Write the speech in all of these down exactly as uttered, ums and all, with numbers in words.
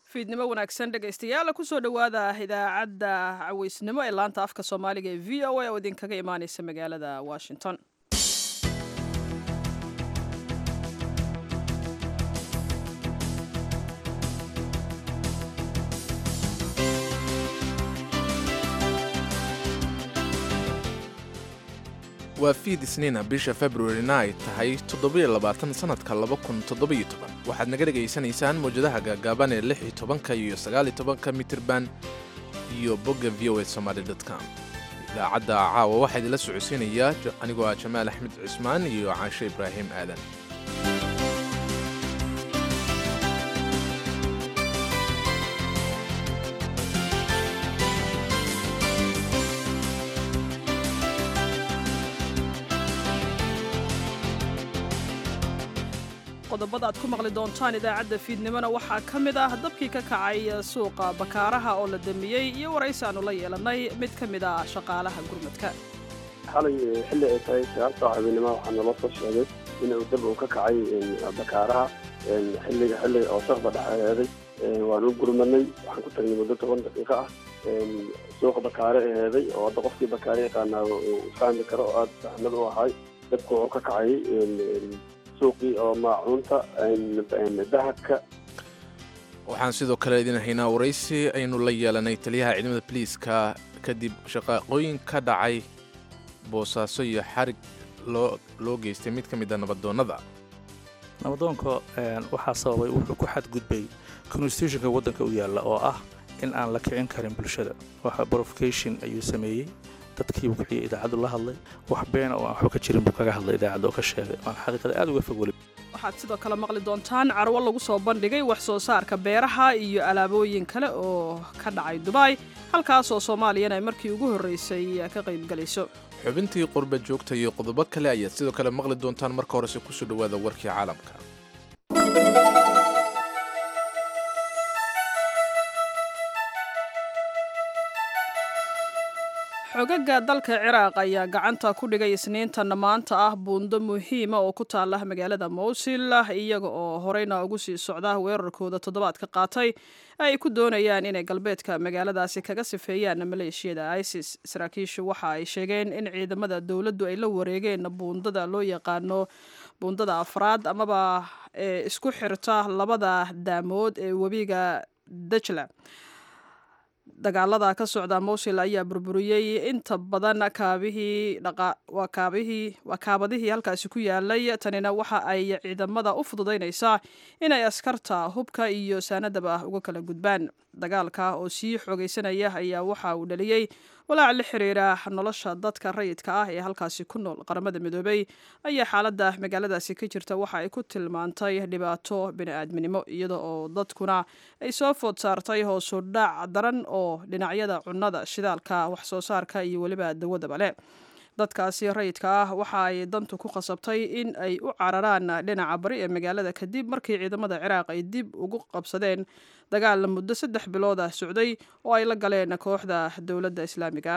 fiidnimo wanaagsan dhegaystayaal kusoo dhowaada idaacadda caweysnimo ee laanta afka soomaaliga ee v o a oo idinkaga imaaneysa magaalada washington. waa fiid isniina bisha februarina ay tahay toddobiyo labaatan sannadka laba kun toddobiyo toban waxaad naga dhegaysanaysaan mawjadaha gaagaaban ee lix iyo tobanka iyo sagaal iyo tobanka mitirban iyo bogga v o a somaali dot com. idaacadda caawa waxaa idinla socodsiinayaa anigoo ah jamaal axmed cismaan iyo caashe ibraahim aadan. qodobada aad ku maqli doontaan idaacadda fiidnimona waxaa ka mid ah dabkii ka kacay suuqa bakaaraha oo la damiyey iyo waraysi aanu la yeelannay mid ka mid ah shaqaalaha gurmadka. xalay xilli ay tahay sagaalta habeenimo waxaa naloo soo sheegay in uu dab uu ka kacay bakaaraha xilliga xilliga oo saqda dhexeeday waan u gurmanay waxaan ku tagnay muddo toban daqiiqo ah suuqa bakaare eheeday oo hadda qofkii bakaare yaqaanaa uu fahmi karo oo aada saxmad u ahay dabka wuxuu ka kacay suuqii oo maacuunta dahabka. waxaan sidoo kale idin haynaa waraysi aynu la yeelanay taliyaha ciidamada boliiska kadib shaqaaqooyin ka dhacay boosaaso iyo xarig loo loo geystay mid ka mid a nabadoonnada. nabadoonka waxaa sababay wuxuu ku xadgudbay constitutionka waddanka u yaalla oo ah in aan la kicin karin bulshada. waxa provocation ayuu sameeyey, dadkii buu kiciyay, idaacaddu la hadlay, wax beena oo aan waxba ka jirin buu kaga hadlay idaacadda oo ka sheegay waan xaqiiqada aad uga fog weli. waxaad sidoo kale maqli doontaan carwo lagu soo bandhigay wax soo saarka beeraha iyo alaabooyin kale oo ka dhacay dubai halkaasoo soomaaliyana ay markii ugu horreysay ka qaybgalayso. xubintii qurba joogta iyo qodobo kale ayaad sidoo kale maqli doontaan. marka horese kusoo dhowaada warkii caalamka. xogaga dalka ciraaq ayaa gacanta ku dhigay isniintan maanta ah buundo muhiima oo ku taala magaalada mowsil iyaga oo horeyna ugu sii socda weerarkooda toddobaadka qaatay ay ku doonayaan inay galbeedka magaaladaasi kaga sifeeyaan maleeshiyada isis. saraakiishu waxa ay sheegeen in ciidamada dowladdu ay la wareegeen buundada loo yaqaano buundada afraad amaba ee isku xirta labada daamood ee webiga dajla. dagaalada ka socda mowsil ayaa burburiyey inta badan kaabihii waa kaabadihii halkaasi ku yaalay. tanina waxa ay ciidamada u fududaynaysaa inay askarta hubka iyo saanadaba uga kala gudbaan. dagaalka oo sii xoogaysanaya ayaa waxa uu dhaliyey walaac la xiriira nolosha dadka rayidka ah ee halkaasi ku nool. qaramada midoobey ayaa xaaladda magaaladaasi ka jirta waxa ay ku tilmaantay dhibaato bini'aadminimo iyada oo dadkuna ay soo food saartay hoosu dhac daran oo dhinacyada cunnada, shidaalka, wax soo saarka iyo weliba dawadaba leh. dadkaasi rayidka ah waxa ay dantu ku qasabtay in ay u cararaan dhinaca bari ee magaalada kadib markii ciidamada ciraaq ay dib ugu qabsadeen dagaal muddo saddex bilood ah socday oo ay la galeen kooxda dowladda islaamiga.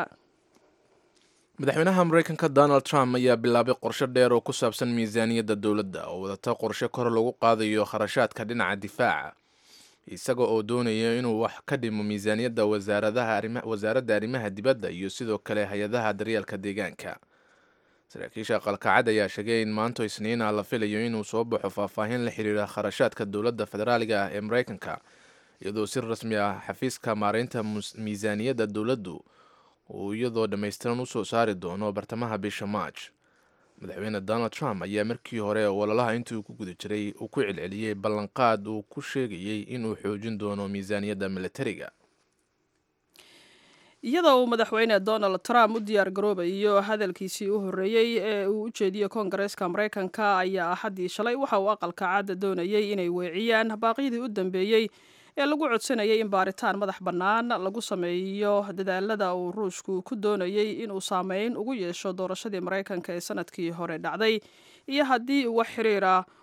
madaxweynaha maraykanka donald trump ayaa bilaabay qorshe dheer oo ku saabsan miisaaniyadda dowladda oo wadata qorshe kor lagu qaadayo kharashaadka dhinaca difaaca, isaga oo doonaya inuu wax ka dhimo miisaaniyadda wasaaradda arrimaha dibadda iyo sidoo kale hay-adaha daryeelka deegaanka. saraakiisha qalkacad ayaa sheegay in maanta isniina la filayo inuu soo baxo faahfaahin la xiriira kharashaadka dowladda federaaliga ah ee maraykanka, iyadoo si rasmi ah xafiiska maareynta miisaaniyadda dowladdu uu iyadoo dhammaystiran u soo saari doono bartamaha bisha maaj. madaxweyne donald trump ayaa markii hore ololaha intii uu ku guda jiray uu ku celceliyey ballanqaad uu ku sheegayey inuu xoojin doono miisaaniyadda militariga. iyadoo uu madaxweyne donald trump u diyaar garoobayo hadalkiisii u horreeyey ee uu u jeediyey koongareeska maraykanka ayaa axaddii shalay waxa uu aqalka cadda doonayey inay weeciyaan baaqyadii u dambeeyey ee lagu codsanayay in baaritaan madax bannaan lagu sameeyo dadaalada uu ruushku ku doonayey inuu saameyn ugu yeesho doorashadii maraykanka ee sanadkii hore dhacday iyo haddii uu wax xiriira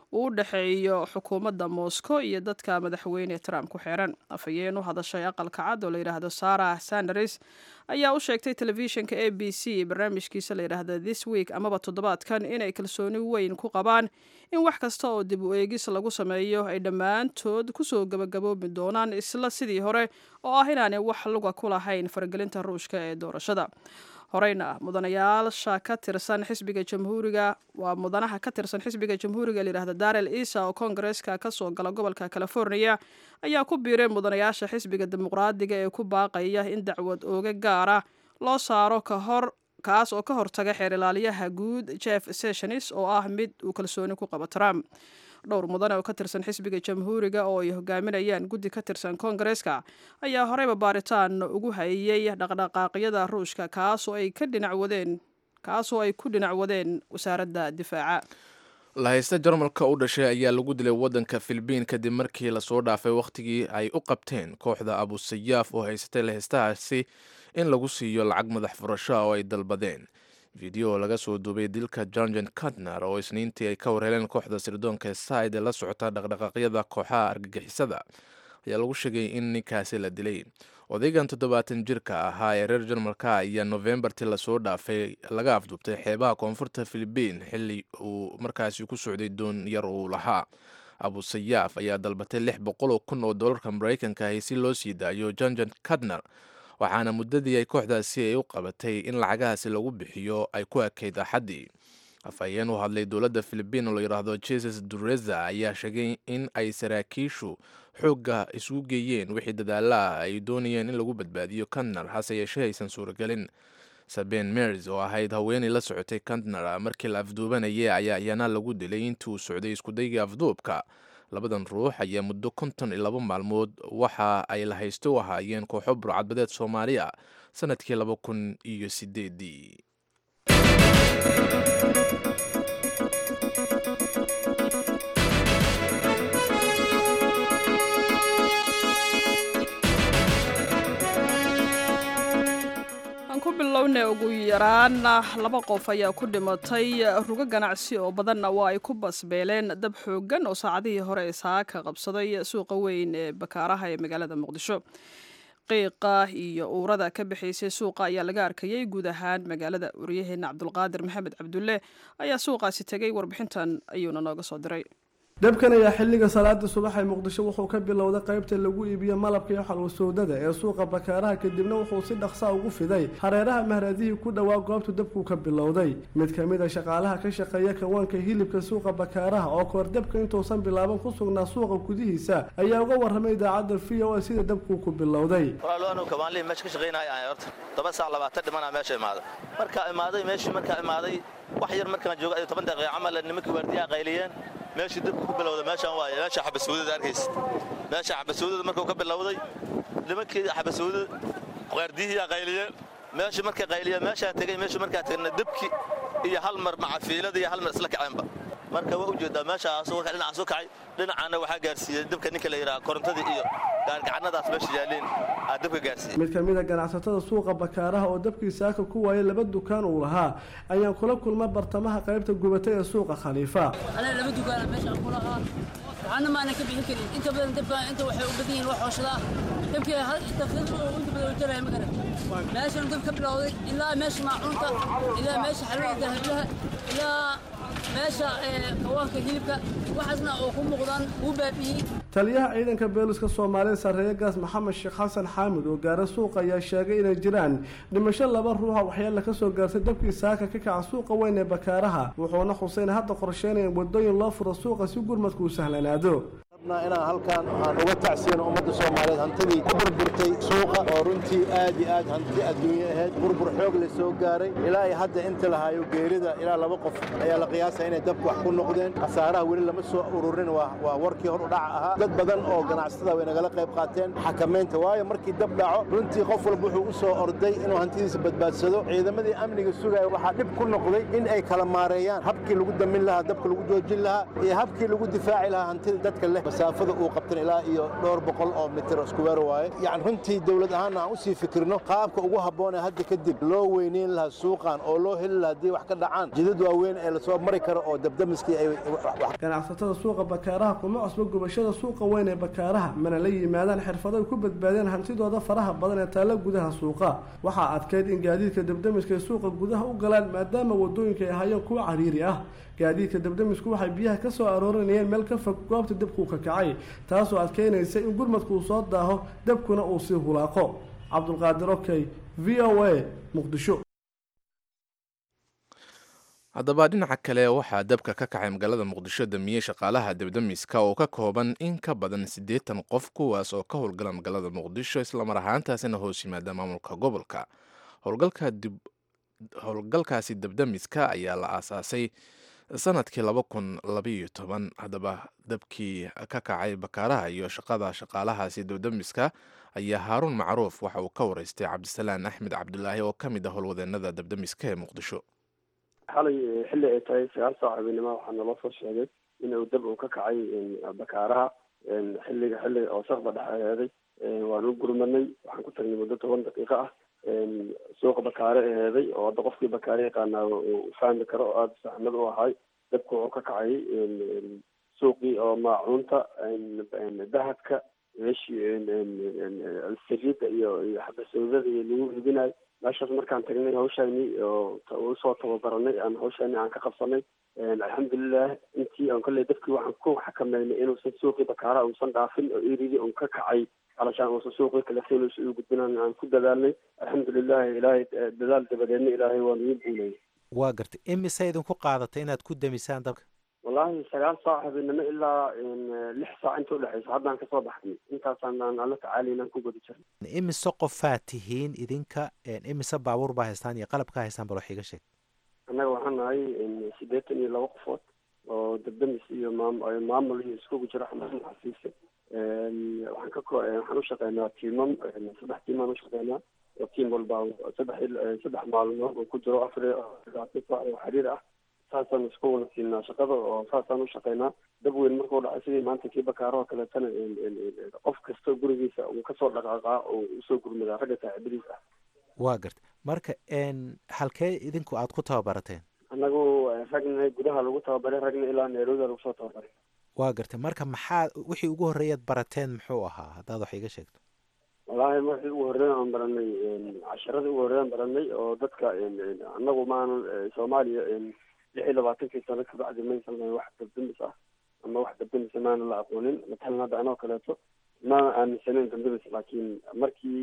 uu u dhexeeyo xukuumadda moscow iyo dadka madaxweyne trump ku xiran. afhayeen u hadashay aqalka cad oo la yidhaahdo sarah sanders ayaa u sheegtay telefishinka a b c barnaamijkiisa la yidhaahdo this week amaba toddobaadkan inay kalsooni weyn ku qabaan in wax kasta oo dib u eegis lagu sameeyo ay dhammaantood kusoo gabagaboobi doonaan isla sidii hore oo ah inaanay wax luga ku lahayn faragelinta ruushka ee doorashada. horeyna mudanayaasha ka tirsan xisbiga jamhuuriga waa mudanaha ka tirsan xisbiga jamhuuriga la yidhaahdo darrell issa oo koongareeska ka soo gala gobolka california ayaa ku biiray mudanayaasha xisbiga dimuqraadiga ee ku baaqaya in dacwad ooga gaara loo saaro ka hor kaas oo ka hortaga xeer ilaaliyaha guud jeff sessions oo ah mid uu kalsooni ku qabo Trump. dhowr mudane oo ka tirsan xisbiga jamhuuriga oo ay hogaaminayaan guddi ka tirsan koongareeska ayaa horeyba baaritaan ugu hayay dhaqdhaqaaqyada ruushka kaasoo ay ka dhinac wadeen kaasoo ay ku dhinac wadeen wasaaradda difaaca. lahaysta jarmalka u dhashay ayaa lagu dilay waddanka Filibiin kadib markii lasoo dhaafay wakhtigii ay u qabteen kooxda Abu Sayyaf oo haysatay lahaystahaasi in lagu siiyo lacag madax furasho oo ay dalbadeen. video laga soo duubay dilka Janjan Katnar oo isniintii ay ka warheleen kooxda sirdoonka Side ee la socota dhaqdhaqaaqyada kooxaha argagixisada ayaa lagu sheegay in ninkaasi la dilay. odaygan toddobaatan jirka ahaa ee reer Jarmalka ayaa Novembertii lasoo dhaafay laga afduubtay xeebaha koonfurta Filibiin xilli uu markaasi ku socday doon yar uu lahaa. Abu Sayyaf ayaa dalbatay lix boqol oo kun oo doolarka Mareykanka ah si loo sii daayo Janjan Katnar, waxaana muddadii ay kooxdaasi ay u qabatay in lacagahaasi lagu bixiyo ay ku ekayd axaddii. afhayeen u hadlay dowladda Filibiin oo la yidhaahdo Jesus Dureza ayaa sheegay in ay saraakiishu xoogga isugu geeyeen wixii dadaalaha ay doonayeen in lagu badbaadiyo Katnar hase yeeshee aysan suuragelin. Sabine Mears oo ahayd haweeney la socotay Katnar markii la afduubanayay ayaa iyana lagu dilay intuu socday iskudaygii afduubka. labadan ruux ayaa muddo konton iyo laba maalmood waxa ay lahaysto u ahaayeen kooxo burcadbadeed Soomaaliya sanadkii laba kun iyo sideedii. ku bilowna ugu yaraan laba qof ayaa ku dhimatay rugo ganacsi oo badanna waa ay ku basbeeleen dab xooggan oo saacadihii hore ee saaka qabsaday suuqa weyn ee bakaaraha ee magaalada muqdisho. qiiqa iyo uurada ka bixaysay suuqa ayaa laga arkayay guud ahaan magaalada. waryaheena cabdulqaadir maxamed cabdulle ayaa suuqaasi tegay, warbixintan ayuuna nooga soo diray. dabkan ayaa xilliga salaada subax ee muqdisho wuxuu ka bilowday qaybta lagu iibiyo malabka iyo xalwasowdada ee suuqa bakaaraha, kadibna wuxuu si dhaqsa ugu fiday hareeraha mahradihii ku dhowaa goobtu dabku ka bilowday. mid ka mid a shaqaalaha ka shaqeeya kawaanka hilibka suuqa bakaaraha oo koor dabka intuusan bilaaban ku sugnaa suuqa gudihiisa ayaa uga warramay idaacadda v o a sida dabku ku bilowday. walaalo kawaanlii meesha ka shaqeynaya ay horta toban saac labaatan dhimana meesha imaaday marka imaaday meeshii marka imaaday wax yar markaan joogo ay toban daqiiqo camal nimankii waardiyaha qayliyeen meeshii dabku ku bilowday meeshan waaye meesha xabasuudada arkaysa meesha xabasuudada markuu ka bilowday nimankii xabasuudada qaardiyihii qayliyeen meeshii markay qayliyeen meesha tagay meeshii markaa tagana dabki iyo hal mar macafiilada iyo hal mar isla kaceenba marka waa u jeedaa meesha asoo ka dhinaca soo kacay dhinacana waxa gaarsiiyay dabka ninka la yiraahdo korontadii iyo gaargacanadaas meesha yaaleen aad dabka gaarsiiyay. mid ka mid a ganacsatada suuqa bakaaraha oo dabkiisa ka ku waayay laba dukaan uu lahaa ayaan kula kulma bartamaha qaybta gubatay ee suuqa Khalifa. ana laba dukaan meesha ku lahaa waxaana ma ana ka bixin karin inta badan dabka inta waxay u badan yihiin wax hooshada dabka hal tafsiir oo inta badan u jiray magana meesha dabka bilowday ilaa meesha maacunta ilaa meesha xalwada dahablaha ilaa meesha kawaanka hilibka waxaasna oo ku muuqdaan uu baabiyay. taliyaha ciidanka booliska Soomaaliya sareeya gaas Maxamed Sheekh Xasan Xaamud oo gaara suuqa ayaa sheegay inay jiraan dhimasho laba ruux oo waxyaalo ka soo gaarsay dabkii saaka ka kaca suuqa weyn ee bakaaraha, wuxuuna xuseen hadda qorsheynayaan wadooyin loo furo suuqa si gurmadku u sahlanaado. inaan halkaan aan uga tacsiino ummadda Soomaaliyeed hantidii ku burburtay suuqa oo runtii aad iyo aad hanti adduunyo ahayd burbur xoog la soo gaaray ilaa ay hadda inta la hayo geerida ilaa laba qof ayaa la qiyaasay inay dabku wax ku noqdeen. khasaaraha weli lama soo ururin, waa waa warkii hor u dhac ahaa. dad badan oo ganacsatada way nagala qayb qaateen xakameynta, waayo markii dab dhaco runtii qof walba wuxuu u soo orday inuu hantidiisa badbaadsado. ciidamadii amniga sugaya waxaa dhib ku noqday in ay kala maareeyaan habkii lagu damin lahaa dabka lagu joojin lahaa iyo habkii lagu difaaci lahaa hantida dadka leh. masaafada uu qabtana ilaa iyo dhowr boqol oo mitir oo square waaye yani runtii dowlad ahaanna aan usii fikirno qaabka ugu habboon ee hadda kadib loo weyneyn lahaa suuqan oo loo heli lahaa haddii wax ka dhacaan jidad waaweyn ee lasoo mari karo oo dabdamiskii ay ganacsatada suuqa bakaaraha kuma cusbo gubashada suuqa weyn ee bakaaraha mana la yimaadaan xirfado ay ku badbaadeen hantidooda faraha badan ee taalla gudaha suuqa waxaa adkeyd in gaadiidka dabdamiska ay suuqa gudaha u galaan maadaama wadooyinka ay ahaayeen kuwa cariiri ah gaadiidka dabdamisku waxay biyaha ka soo aroorinayeen meel ka fog goobta dabku ka kacay taasoo adkeynaysa in gurmadku uu soo daaho dabkuna uu sii hulaaqo cabdulqaadir okey v o a muqdisho haddaba dhinaca kale waxaa dabka ka kacay magaalada muqdisho damiyey shaqaalaha dabdamiska oo ka kooban in ka badan siddeetan qof kuwaas oo ka howlgala magaalada muqdisho islamar ahaantaasina hoos yimaada maamulka gobolka howlgalka dib howlgalkaasi dabdamiska ayaa la aasaasay sanadkii laba kun labaiyo toban haddaba dabkii ka kacay bakaaraha iyo shaqada shaqaalahaasi dabdamiska ayaa haaruun macruuf waxa uu ka waraystay cabdisalaan axmed cabdulaahi oo ka mid ah howlwadeenada dabdamiska ee muqdisho xalay xilli ay tahay sagaal saac habeenimo waxaa naloo soo sheegay in uu dab uu ka kacay bakaaraha xilliga xilliga oo saqda dhexeeday waan u gurmanay waxaan ku tagnay muddo toban daqiiqo ah suuqa bakaare aheeday oo hadda qofkii bakaare yaqaanaa uu fahmi karo oo aada saxmad u ahay dabka wuxuu ka kacay suuqii oo maacuunta dahabka meeshii saliidda iyo iyo xabasowdada iyo lagu hibinayo meeshaas markaan tagnay hawshaani oo usoo tababaranay aan hawshaani aan ka qabsanay alxamdulilah intii aan kolley dabkii waxaan ku xakameynay inuusan suuqii bakaaraha uusan dhaafin oo eridii un ka kacay علشان وسوق كلفين وجودنا عن كل ذلك الحمد لله إلهي دلال تبدين إلهي ونيبوني. واقرت إمي سيدن كو قاعدتين هاد كود ميسان دبك. والله سجال صاحب إنما إلا إن لحصة أنتو لحص هذا عن كصباح دي أنت صارنا على تعالي نكو بدي شر. إمي السوق فاتحين إذنك إمي سبع وربع هستانية قلب كاهستان بروحي قشيك. أنا وحنا هاي إن سيدتني لوقفات ودبني سي مام مام اللي يسكو جرح من حسيسه. waxaan ka waxaan u shaqeynaa tiimam saddex tiimaan u shaqeynaa oo tiim walba saddex saddex maalmood oo ku jiro afar saac oo xiriir ah saasaan isku wada siinaa shaqada oo saasaan u shaqeynaa dab weyn markuu dhacay sidii maanta kii bakaaraha kaleetana qof kasta gurigiisa uu kasoo dhaqaaqaa oo usoo gurmadaa ragga saaxiibadiis ah waa garta marka halkee idinku aad ku tababarateen annagu ragna gudaha lagu tababaray ragna ilaa nairobi lagu soo tababaray waa gartay marka maxaa wixii ugu horreeyaad barateen muxuu ahaa haddaad wax iga sheegto wallaahi markii ugu horreeya aan baranay casharadii ugu horreeyaan baranay oo dadka annagu maanan soomaaliya lix iyo labaatankii sano kabacdi maysan lahayn wax dabdamis ah ama wax dabdamis maana la aqoonin matalan hadda anoo kaleeto maana aaminsanayn dabdamis laakiin markii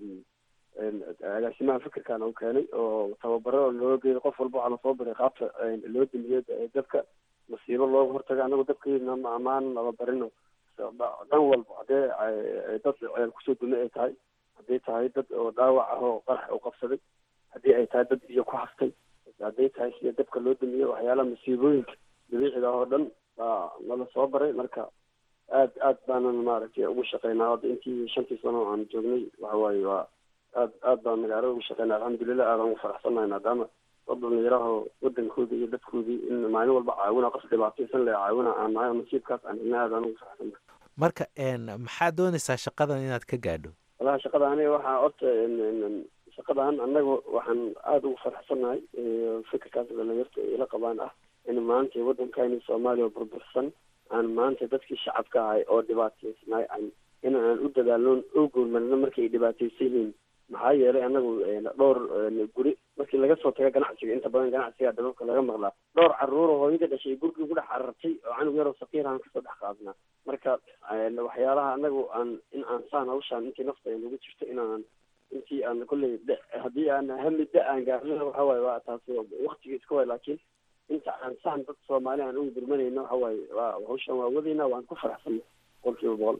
agaasimaha fikirkan uu keenay oo tababaro loo geeyo qof walba waxaa lasoo baray qaabta loo damiyo dabka masiibo looga hortaga anagu dabkeena ma amaan naba barino dhan walba haddee dad ceel kusoo duna ay tahay hadday tahay dad oo dhaawac ah oo qarax u qabsaday haddii ay tahay dad biyo ku haftay hadday tahay sida dabka loo damiyo waxyaalaha masiibooyinka dabiiciga ah oo dhan baa nala soo baray marka aad aad baanan maaragtay ugu shaqeynaa hadda intii shantii sano aan joognay waxa waaye waa aad aad baan magaalada ugu shaqeynaa alxamdulilah aadaan ugu faraxsanahay maadaama dad dhalinyaraho wadankoodii iyo dadkoodii in maalin walba caawina qof dhibaataysan le caawina aan nahay nasiibkaas aan helna aadaan ugu faraxsanahay marka maxaad doonaysaa shaqadan inaad ka gaadho walahi shaqada aniga waxaa horta shaqadan annaga waxaan aada ugu faraxsanahay fikirkaas dhalinyarta ila qabaan ah in maanta waddankayni soomaaliya burbursan aan maanta dadkii shacabka ahay oo dhibaataysnaay aan in aan u dadaalno oo gurmadno markay dhibaataysan yihiin maxaa yeelay anagu dhowr guri markii laga soo taga ganacsiga inta badan ganacsiga dababka laga maqlaa dhowr caruur oo hooyada dhashay gurigii ku dhex carartay oo canug yaroo saqiir aan kasoo dhex qaadnaa marka waxyaalaha anagu aan in aan saan hawshaan intii nafta ay nagu jirto inaan intii aan kolley haddii aan hami da aan gaarno waxa waaye waa taas waktiga iska waay laakiin inta aan saan dad soomaali aan ugu gurmanayno waxa waaye waa hawshaan waa wadayna waan ku faraxsanay boqolkiiba boqol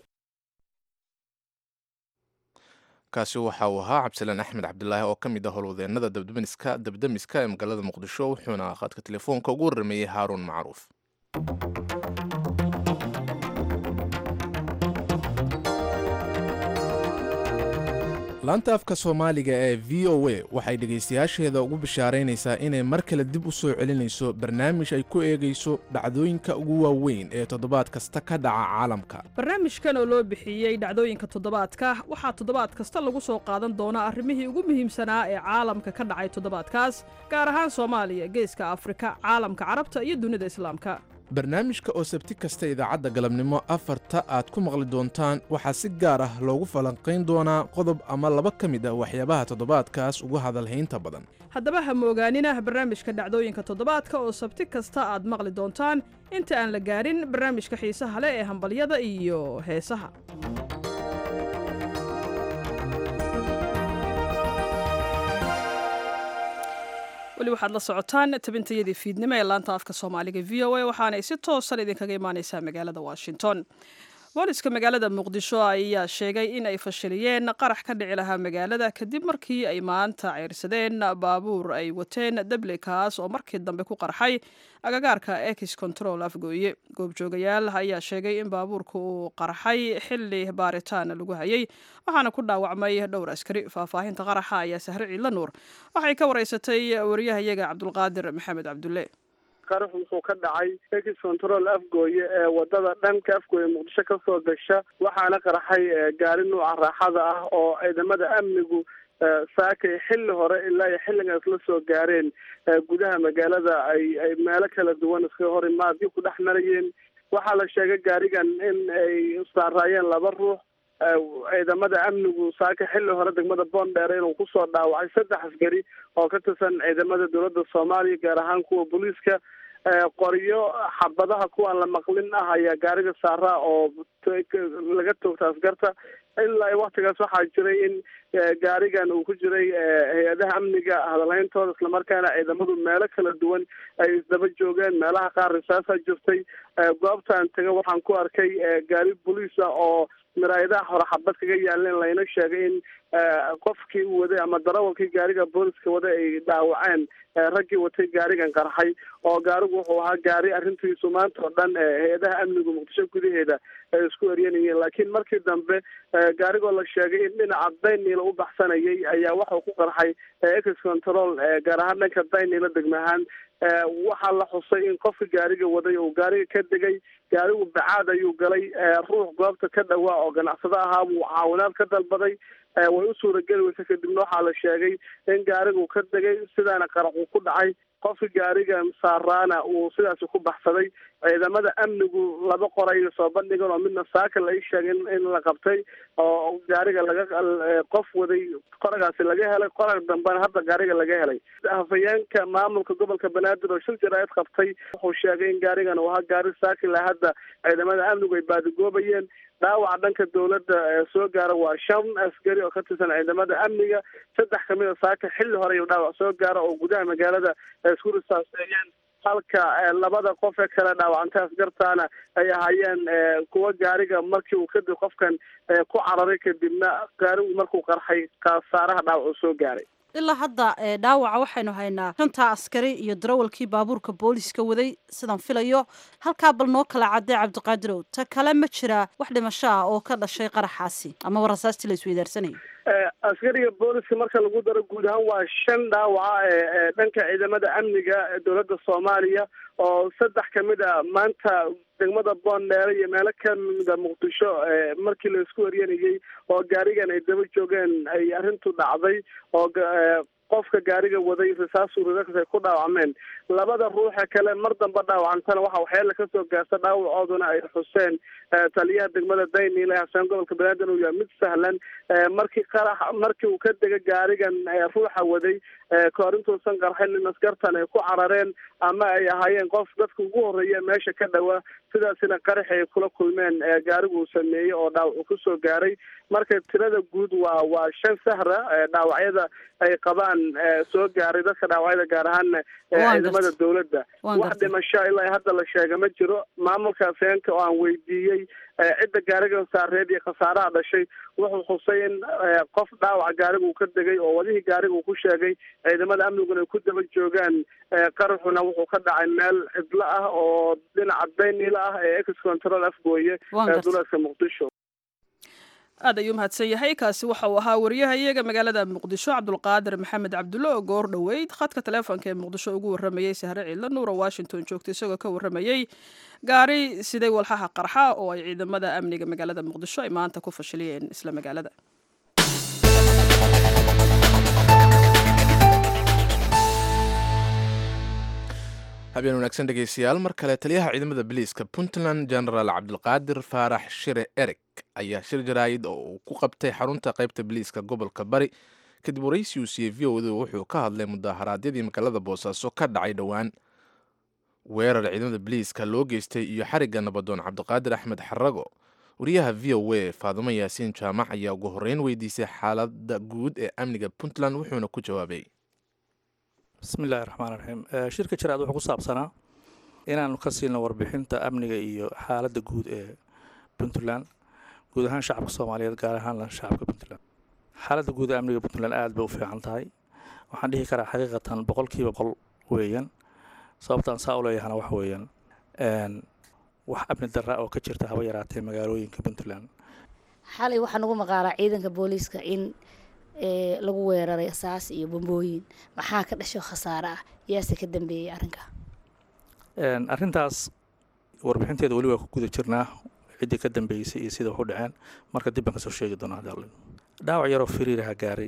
kaasi waxa uu ahaa cabdisalaan axmed cabdilaahi oo ka mid ah howlwadeenada dabdamiska dabdamiska ee magaalada muqdisho wuxuuna khadka telefoonka ugu warrameeyey haaruun macruuf laanta afka soomaaliga ee v o a waxay dhegaystayaasheeda ugu bishaaraynaysaa inay mar kale dib u soo celinayso barnaamij ay ku eegayso dhacdooyinka ugu waaweyn ee toddobaad kasta ka dhaca caalamka. barnaamijkan oo loo bixiyey dhacdooyinka toddobaadka waxaa toddobaad kasta lagu soo qaadan doonaa arrimihii ugu muhiimsanaa ee caalamka ka dhacay toddobaadkaas, gaar ahaan Soomaaliya, Geeska Afrika, caalamka Carabta iyo dunida Islaamka. barnaamijka oo sabti kasta idaacadda galabnimo afarta aad ku maqli doontaan waxaa si gaar ah loogu falanqayn doonaa qodob ama laba ka mid ah waxyaabaha toddobaadkaas ugu hadalhaynta badan. haddaba ha moogaanina barnaamijka dhacdooyinka toddobaadka oo sabti kasta aad maqli doontaan inta aan la gaarin barnaamijka xiisaha leh ee hambalyada iyo heesaha. weli waxaad la socotaan tabintayadii fiidnimo ee laanta afka soomaaliga v o a waxaanay si toosan idinkaga imaanaysaa magaalada washington. booliska magaalada muqdisho ayaa sheegay in ay fashiliyeen qarax ka dhici lahaa magaalada kadib markii ay maanta ceyrsadeen baabuur ay wateen dable kaas oo markii dambe ku qarxay agagaarka ex control afgooye. goobjoogayaal ayaa sheegay in baabuurka uu qarxay xilli baaritaan lagu hayay waxaana ku dhaawacmay dhowr askari. faahfaahinta qaraxa ayaa Sahre Ciidla Nuur waxay ka wareysatay wariyahayaga Cabdulqaadir Maxamed Cabdulle. qarax wuxuu ka dhacay ex control afgooye ee wadada dhanka afgooye muqdisho ka soo gasha waxaana qaraxay gaari nuuca raaxada ah oo ciidamada amnigu saakay xilli hore ilaa iyo xilligan isla soo gaareen gudaha magaalada ay ay meelo kala duwan iska hor imaadii ku dhex marayeen. waxaa la sheegay gaarigan in ay saaraayeen laba ruux. ciidamada amnigu saaka xilli hore degmada Boondheere inuu kusoo dhaawacay saddex askari oo ka tirsan ciidamada dowladda Soomaaliya gaar ahaan kuwa booliiska. qoryo xabadaha kuwaan la maqlin ah ayaa gaariga saaraa oo laga toogta askarta. ilaa waqtigaas waxaa jiray in gaarigan uu ku jiray hay-adaha amniga hadalhayntooda islamarkaana ciidamadu meelo kala duwan ay isdaba joogeen. meelaha qaar risaasaa jirtay. goobtaan taga waxaan ku arkay gaari booliis ah oo miraayadaha hore xabad kaga yaaleen layna sheegay in qofkii u waday ama darawalkii gaariga booliska waday ay dhaawaceen raggii watay gaarigan qarxay. oo gaarigu wuxuu ahaa gaari arrintiisu maanta oo dhan hay-adaha amnigu muqdisho gudaheeda ay isku eryanayeen, laakiin markii dambe gaarigoo la sheegay in dhinaca dayniila u baxsanayay ayaa waxuu ku qarxay ex control gaar ahaan dhanka dayniila degma ahaan. waxaa la xusay in qofka gaariga waday uu gaariga ka degay. gaarigu bacaad ayuu galay. ruux goobta ka dhawaa oo ganacsado ahaa buu caawinaad ka dalbaday. way u suurageli weysa kadibna waxaa la sheegay in gaarigu ka degay sidaana qaraxu ku dhacay. qofka gaarigan saaraana uu sidaasi ku baxsaday. ciidamada amnigu laba qoray soo bandhigan oo midna saaka la ii sheegay in la qabtay oo gaariga laga qof waday qoragaasi laga helay. qorag dambena hadda gaariga laga helay. hafayeenka maamulka gobolka Banaadir oo shil jaraa'id qabtay wuxuu sheegay in gaarigan uu ahaa gaari saaki la hadda ciidamada amnigu ay baadigoobayeen. dhaawaca dhanka dowladda soo gaara waa shan askari oo ka tirsan ciidamada amniga. saddex kamid a saaka xilli hore iyo dhaawac soo gaara oo gudaha magaalada isku risaaseeyeen, halka labada qof ee kale dhaawacantay askartaana ay ahaayeen kuwa gaariga markii uu kadib qofkan ku cararay kadibna gaarigu markuu qarxay khasaaraha dhaawac uu soo gaaray. ilaa hadda dhaawaca waxaynu haynaa shanta askari iyo darawalkii baabuurka booliska waday sidaan filayo. halkaa bal noo kala cadday Cabdiqaadirow, ta kale ma jira wax dhimasho ah oo ka dhashay qaraxaasi ama warasaastii la isweydaarsanayay? askariga booliska marka lagu daro guud ahaan waa shan dhaawaca ee dhanka ciidamada amniga dowladda Soomaaliya oo saddex kamid a maanta degmada Boondheere iyo meelo kamida Muqdisho markii la isku eryanayay oo gaarigan ay daba joogeen ay arrintu dhacday oo qofka gaariga waday risaas ururada ay ku dhaawacmeen. labada ruuxa kale mar dambe dhaawacantana waxa waxyeelo ka soo gaarta dhaawacooduna ay xuseen taliyaha degmada Dayniile Xasan gobolka Banaadir uu yahay mid sahlan. markii qarax markii uu ka degay gaarigan ruuxa waday koorintuusan qarxin askartan ay ku carareen ama ay ahaayeen qof dadka ugu horeeya meesha ka dhawaa, sidaasina qarax ay kula kulmeen gaarigu uu sameeyey oo dhaawac ku soo gaaray. marka tirada guud waa waa shan sahra dhaawacyada ay qabaan soo gaaray dadka dhaawacyada gaar ahaan ciidamada dowladda. wax dhimasho ilaa hadda la sheega ma jiro. maamulka afeenka oo aan weydiiyey cidda gaarigan saareed iyo khasaaraha dhashay wuxuu xusay in qof dhaawac gaariga uu ka degay oo wadihii gaariga uu ku sheegay ciidamada amniguna ay ku daba joogaan. qaraxuna wuxuu ka dhacay meel cidlo ah oo dhinaca Dayniile ah ee ex control afgooye ee duleedka Muqdisho. aad ayuu mahadsan yahay kaasi waxa uu ahaa wariyaha iyaga magaalada muqdisho cabdulqaadir maxamed cabdulle oo goor dhoweyd khadka taleefonka ee muqdisho ugu waramayey sahre ciidla nuura washington joogta isagoo ka waramayey gaari siday walxaha qarxa oo ay ciidamada amniga magaalada muqdisho ay maanta ku fashiliyeen isla magaalada. habeen wanaagsan dhegeystayaal mar kale taliyaha ciidamada biliiska puntland genaraal cabdulqaadir faarax shire erig ayaa shir jaraayid oo uu ku qabtay xarunta qaybta biliiska gobolka bari kadib waraysi uu siiyey v o da wuxuu ka hadlay mudaharaadyadii magaalada boosaaso ka dhacay dhowaan weerar ciidamada biliiska loo geystay iyo xarigga nabadoon cabdiqaadir axmed xarago. wariyaha v o a faadumo yaasiin jaamac ayaa ugu horreyn weydiisay xaaladda guud ee amniga puntland wuxuuna ku jawaabay bismillahi raxmaan raxiim shirka jaraad wuxuu ku saabsanaa inaanu ka siino warbixinta amniga iyo xaaladda guud ee puntland guud ahaan shacabka soomaaliyeed gaar ahaan shacabka puntland. xaaladda guud ee amniga puntland aad bay u fiican tahay, waxaan dhihi karaa xaqiiqatan boqolkiiba boqol weeyaan. sababtaan saa u leeyahana wax weeyaan wax amni darra oo ka jirta haba yaraatee magaalooyinka puntland. xalay waxaa nagu maqaalaa ciidanka booliiska in lagu weeraray asaas iyo bombooyin, maxaa ka dhasho khasaare ah, yaase ka dambeeyey arrinka? arrintaas warbixinteeda weli waa ku guda jirnaa, ciddii ka dambeysay iyo sida wax u dhaceen, marka dib baan kasoo sheegi doonaa hadalin. dhaawac yaroo firiiraha gaaray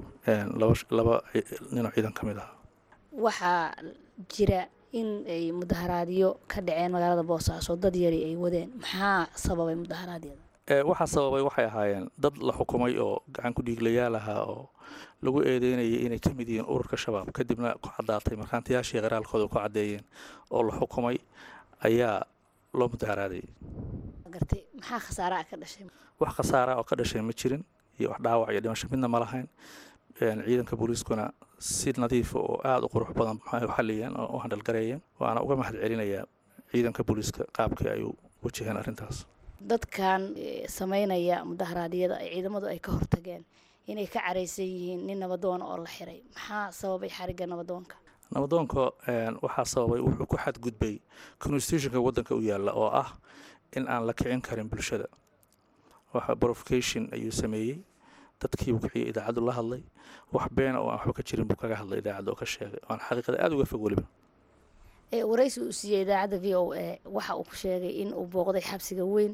laba ninoo ciidan ka mid ah. waxaa jira in ay mudaharaadyo ka dhaceen magaalada boosaaso, dad yari ay wadeen, maxaa sababay mudaharaadyada? waxaa sababay waxay ahaayeen dad la xukumay oo gacan ku dhiiglayaal ahaa oo lagu eedeynayay inay ka mid yihiin ururka shabaab, kadibna ku caddaatay markhaantiyaashii qaraalkooda ku caddeeyeen oo la xukumay ayaa loo mudaharaaday. gartay maxaa khasaare ah ka dhashay? wax khasaare oo ka dhashay ma jirin, iyo wax dhaawac iyo dhimasho midna ma lahayn. ciidanka booliiskuna si nadiif oo aada u qurux badan maxay u xaliyeen oo u handalgareeyeen, waana uga mahad celinayaa ciidanka booliiska qaabkii ay u wajaheen arrintaas. dadkan samaynaya mudaharaadyada ay ciidamadu ay ka hortageen inay ka caraysan yihiin nin nabadoon oo la xiray, maxaa sababay xarigga nabadoonka? nabadoonka waxaa sababay wuxuu ku xadgudbay constitutionka waddanka u yaalla oo ah in aan la kicin karin bulshada. waxa provocation ayuu sameeyey, dadkii buu kiciyey, idaacaddu la hadlay, wax beena oo aan waxba ka jirin buu kaga hadlay idaacadda oo ka sheegay, waan xaqiiqada aada uga fog weliba. waraysi uu siiyey idaacadda v o a waxa uu ku sheegay in uu booqday xabsiga weyn,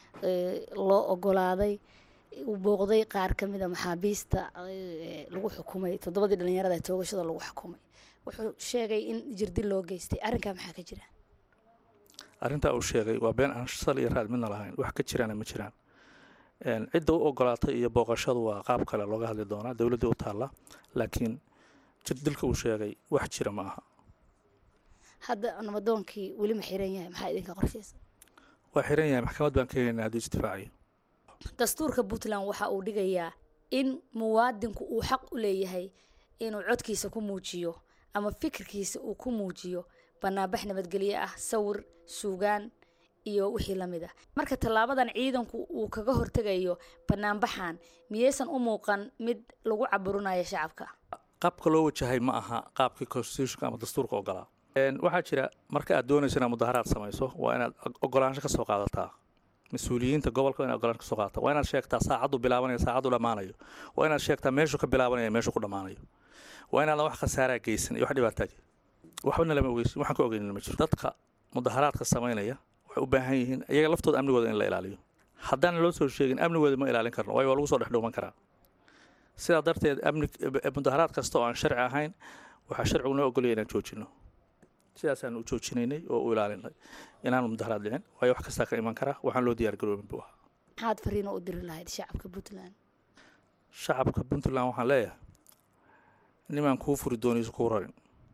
loo ogolaaday, uu booqday qaar ka mid a maxaabiista lagu xukumay, toddobadii dhalinyarada ee toogashada lagu xukumay. wuxuu sheegay in jirdil loo geystay, arrinkaa maxaa ka jira? arrintaa uu sheegay waa been aan sal iyo raad midna lahayn, wax ka jiraana ma jiraan. cidda u ogolaatay iyo booqashadu waa qaab kale looga hadli doonaa, dowladda u taalla, laakiin jirdilka uu sheegay wax jira ma aha. hadda nabadoonkii weli ma xiran yahay, maxaa idinka qorshaysa? waa xiran yahay, maxkamad baan ka heynaa hadduu isdifaacayo. dastuurka puntland waxa uu dhigayaa in muwaadinku uu xaq u leeyahay inuu codkiisa ku muujiyo ama fikirkiisa uu ku muujiyo banaanbax nabadgelyo ah, sawir, suugaan iyo wixii la mid ah. marka tallaabadan ciidanku uu kaga hortegayo banaanbaxan miyaysan u muuqan mid lagu caburinayo shacabka? qaabka loo wajahay ma aha qaabkii constitutionka ama dastuurka ogolaa. waxaa jira marka aad doonayso inaad mudaharaad samayso waa inaad ogolaansho ka soo qaadataa, mas-uuliyiinta gobolka inaad ogolaansho ka soo qaadataa, waa inaad sheegtaa saacaddu bilaabanayo saacaddu dhammaanayo, waa inaad sheegtaa meeshuu ka bilaabanayo meeshuu ku dhammaanayo, waa inaadan wax khasaaraa geysan iyo wax dhibaataa waxbana lama ogeysin, waxaan ka ogeynin ma jiro. dadka mudaharaadka samaynaya waxay u baahan yihiin iyaga laftooda amnigooda in la ilaaliyo. haddaan loo soo sheegin amnigooda ma ilaalin karno, waayo waa lagu soo dhex dhuuman karaa. sidaa darteed amni mudaharaad kasta oo aan sharci ahayn waxaa sharcigu noo ogolaya inaan joojino. sidaasaan u joojinaynay oo u ilaalinay inaanu mudaharaad dhicin, waayo wax kastaa ka iman karaa, waxaan loo diyaar garoobin buu ahaa. maxaad fariino u diri lahayd shacabka puntland? shacabka puntland waxaan leeyahay nimaan kuu furi doonayso kuu rarin,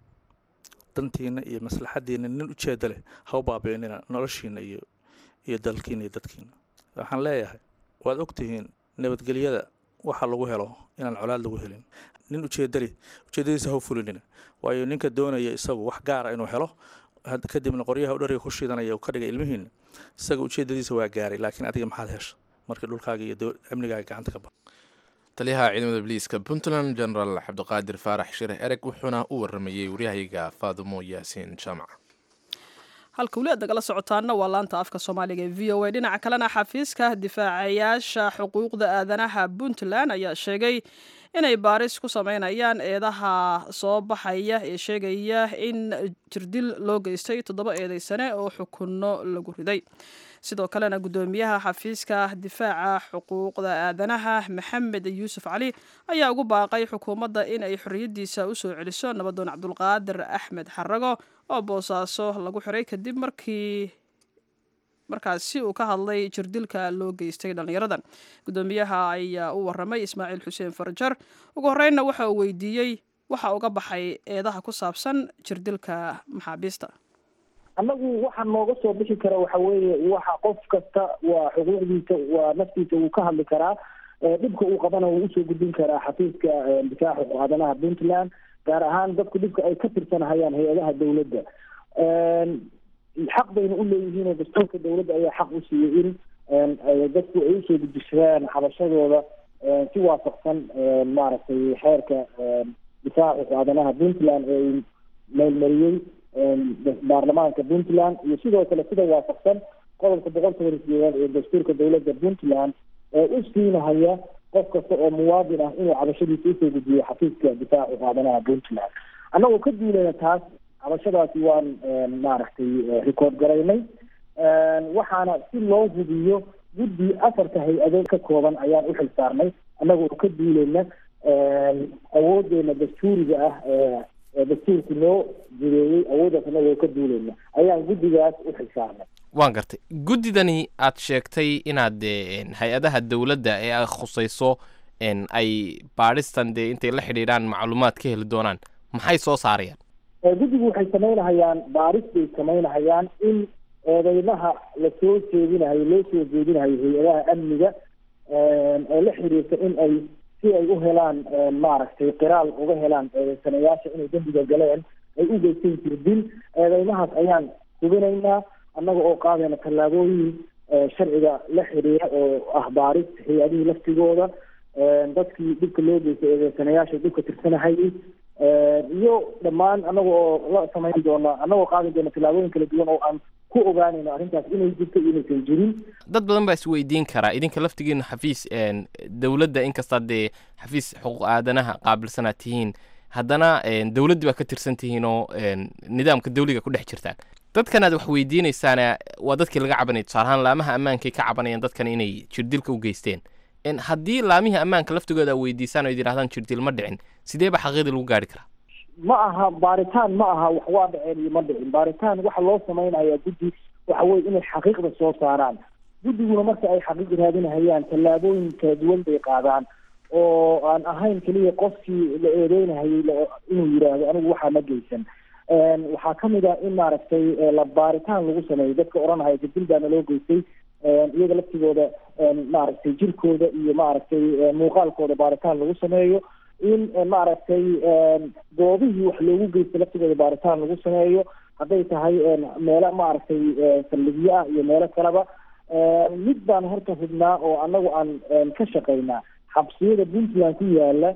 dantiina iyo maslaxadiina nin ujeeda leh ha u baabi'inina noloshiina iyo iyo dalkiina iyo dadkiina. waxaan leeyahay waad ogtihiin nabadgelyada waxa lagu helo inaan colaad lagu helin. nin ujeeda leh ujeedadiisa ha u fulinina, waayo ninka doonaya isagu wax gaara inuu helo kadibna qoryaha u dhariga ku shidanaya uu ka dhigay ilmihiina, isaga ujeedadiisa waa gaaray, laakiin adiga maxaad hesha markii dhulkaaga iyo amnigaaga gacanta ka baxo? taliyaha ciidamada biliiska puntland genaraal cabdiqaadir faarax shire ereg wuxuuna u waramayey waryahayaga faadumo yaasiin jaamac. halka weli aad nagala socotaana waa laanta afka soomaaliga ee v o a dhinaca kalena xafiiska difaacayaasha xuquuqda aadanaha puntland ayaa sheegay inay baaris ku sameynayaan eedaha soo baxaya ee sheegaya in jirdil loo geystay toddoba eedeysane oo xukunno lagu riday sidoo kalena gudoomiyaha xafiiska difaaca xuquuqda aadanaha maxamed yuusuf cali ayaa ugu baaqay xukuumadda in ay xorriyadiisa usoo celiso nabadoon cabdulqaadir axmed xarago oo boosaaso lagu xiray kadib markii markaasi uu ka hadlay jirdilka loo geystay dhallinyaradan gudoomiyaha ayaa u waramay ismaaciil xuseen farjar ugu horreynna waxa uu weydiiyey waxa uga baxay eedaha ku saabsan jirdilka maxaabiista annagu waxaa nooga soo bixi kara waxa weeye waxa qof kasta waa xuquuqdiisa waa naftiisa uu ka hadli karaa dhibka uu qabana uu usoo gudbin karaa xafiiska difaaca xuquuq aadanaha puntland gaar ahaan dadku dhibka ay ka tirsanahayaan hay-adaha dawladda xaq bayna u leeyihiin oo dastuurka dawladda ayaa xaq u siiyey in dadku ay usoo gudbishadaan xabashadooda si waafaqsan maaragtay xeerka difaaca xuquuq aadanaha puntland ee uu meelmariyey baarlamaanka puntland iyo sidoo kale sida waafaqsan qodobka boqol toban iyo sideedaad ee dastuurka dawladda puntland ee u siinahaya qof kasta oo muwaadin ah inuu cabashadiisa usoo gudbiyo xafiiska difaaca xuquuq aadanaha puntland annagoo ka duulaya taas cabashadaasi waan maaragtay record garaynay waxaana si loo hubiyo guddi afarta hay-adood ka kooban ayaan u xil saarnay annagoo ka duulayna awoodeena dastuuriga ah dastuurku noo jireeyey awooddaas annagoo ka duulayna ayaan guddigaas u xil saarnay waan gartay guddidani aad sheegtay inaad dee hay-adaha dawladda ee ay khusayso ay baadhistan dee intay la xidhiidhaan macluumaad ka heli doonaan maxay soo saarayaan guddigu waxay samaynahayaan baaris bay samaynahayaan in eedeymaha lasoo jeedinahayo loo soo jeedinahayo hay-adaha amniga ee la xiriirta in ay si ay u helaan maaragtay qiraal uga helaan eedeysanayaasha inay dembiga galeen ay u geysteen jirdil eedeymahaas ayaan hubinaynaa annaga oo qaadayna tallaabooyin sharciga la xiriira oo ah baaris hay-adihii laftigooda dadkii dhibka loo geystay eedeysanayaasha dhibka tirsanahayay iyo dhammaan annaga oo la samayn doona annagoo qaadi doona tallaabooyin kala duwan oo aan ku ogaanayno arrintaas inay jirto iyo inaysan jirin dad badan baa isweydiin karaa idinka laftigiina xafiis dawladda inkastaa dee xafiis xuquuq aadanaha qaabilsanaad tihiin haddana dawladdii baa ka tirsan tihiin oo nidaamka dawliga ku dhex jirtaan dadkan aad wax weydiinaysaana waa dadkii laga cabanaya tusaale ahaan laamaha ammaankay ka cabanayaan dadkan inay jirdilka u geysteen haddii laamihii ammaanka laftigooda a weydiisaan o id yidhahdaan jirdil ma dhicin sidee ba xaqiiqda lagu gaari karaa ma aha baaritaan ma aha wax waa dhaceen iyo ma dhicin baaritaan waxa loo samaynayaa guddi waxa weye inay xaqiiqda soo saaraan guddiguna marka ay xaqiiq raadinahayaan tallaabooyin kala duwan bay qaadaan oo aan ahayn keliya qofkii la eedeynahayay inuu yidhaahdo anigu waxaa ma geysan waxaa kamid ah in maaragtay la baaritaan lagu sameeyo dadka odhanahaya jirdil baana loo geystay iyaga laftigooda maaragtay jirkooda iyo maaragtay muuqaalkooda baaritaan lagu sameeyo in maaragtay goobihii wax loogu geysta laftigooda baaritaan lagu sameeyo hadday tahay meelo maaragtay saldhigyo ah iyo meelo kaleba mid baan horta hubnaa oo annagu aan ka shaqaynaa xabsiyada puntland ku yaala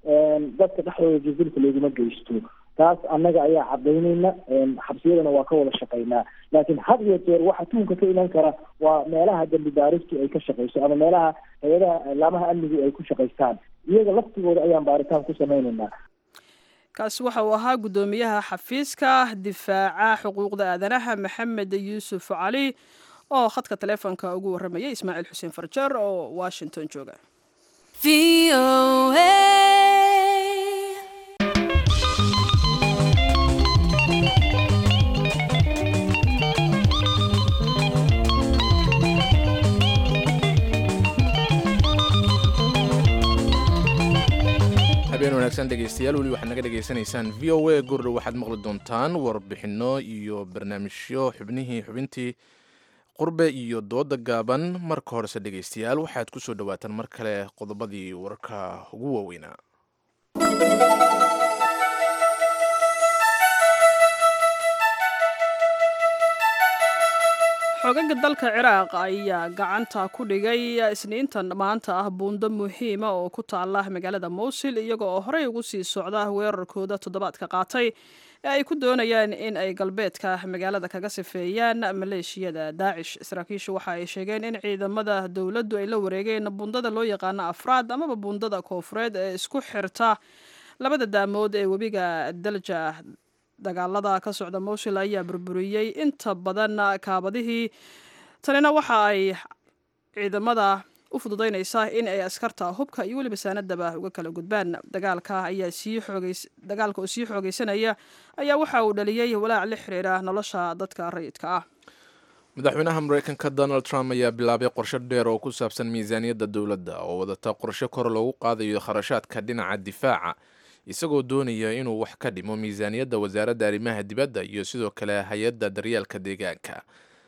dadka dhexdooda jirdilka looguma geysto taas annaga ayaa cadaynayna xabsiyadana waa ka wada shaqaynaa laakiin had iyo jeer waxa tuunka ka iman kara waa meelaha dambi baaristu ay ka shaqayso ama meelaha hay-adaha laamaha amnigu ay ku shaqaystaan iyaga laftigooda ayaan baaritaan ku samaynaynaa kaasi waxa uu ahaa guddoomiyaha xafiiska difaaca xuquuqda aadanaha maxamed yuusuf cali oo khadka taleefonka ugu warramaya ismaaciil xuseen farjar oo washington jooga habeen wanaagsan dhegaystayaal weli waxaad naga dhegaysanaysaan v o a gordhow waxaad maqli doontaan warbixinno iyo barnaamijyo xubnihii xubintii qurbe iyo dooda gaaban marka horese dhegaystayaal waxaad ku soo dhowaataan mar kale qodobadii wararka ugu waaweynaa xogaga dalka ciraaq ayaa gacanta ku dhigay isniintan maanta ah buundo muhiima oo ku taala magaalada mowsil iyaga oo horey ugu sii socda weerarkooda toddobaadka qaatay ee ay ku doonayaan in ay galbeedka magaalada kaga sifeeyaan maleeshiyada daacish. saraakiishu waxa ay sheegeen in ciidamada dowladdu ay la wareegeen buundada loo yaqaano afraad amaba buundada koofureed ee isku xirta labada daamood ee webiga dalja. dagaalada ka socda mowsil ayaa burburiyey inta badan kaabadihii. tanina waxa ay ciidamada u fududaynaysaa in ay askarta hubka iyo weliba saanadaba uga kala gudbaan. dagaalka ayaa sii xoogays dagaalka oo sii xoogaysanaya ayaa waxa uu dhaliyey walaac la xiriira nolosha dadka rayidka ah. madaxweynaha mareykanka donald trump ayaa bilaabay qorshe dheer oo ku saabsan miisaaniyadda dowladda oo wadata qorshe kor loogu qaadayo kharashaadka dhinaca difaaca, isagoo doonaya inuu wax ka dhimo miisaaniyadda wasaaradda arrimaha dibadda iyo sidoo kale hay-adda daryeelka deegaanka.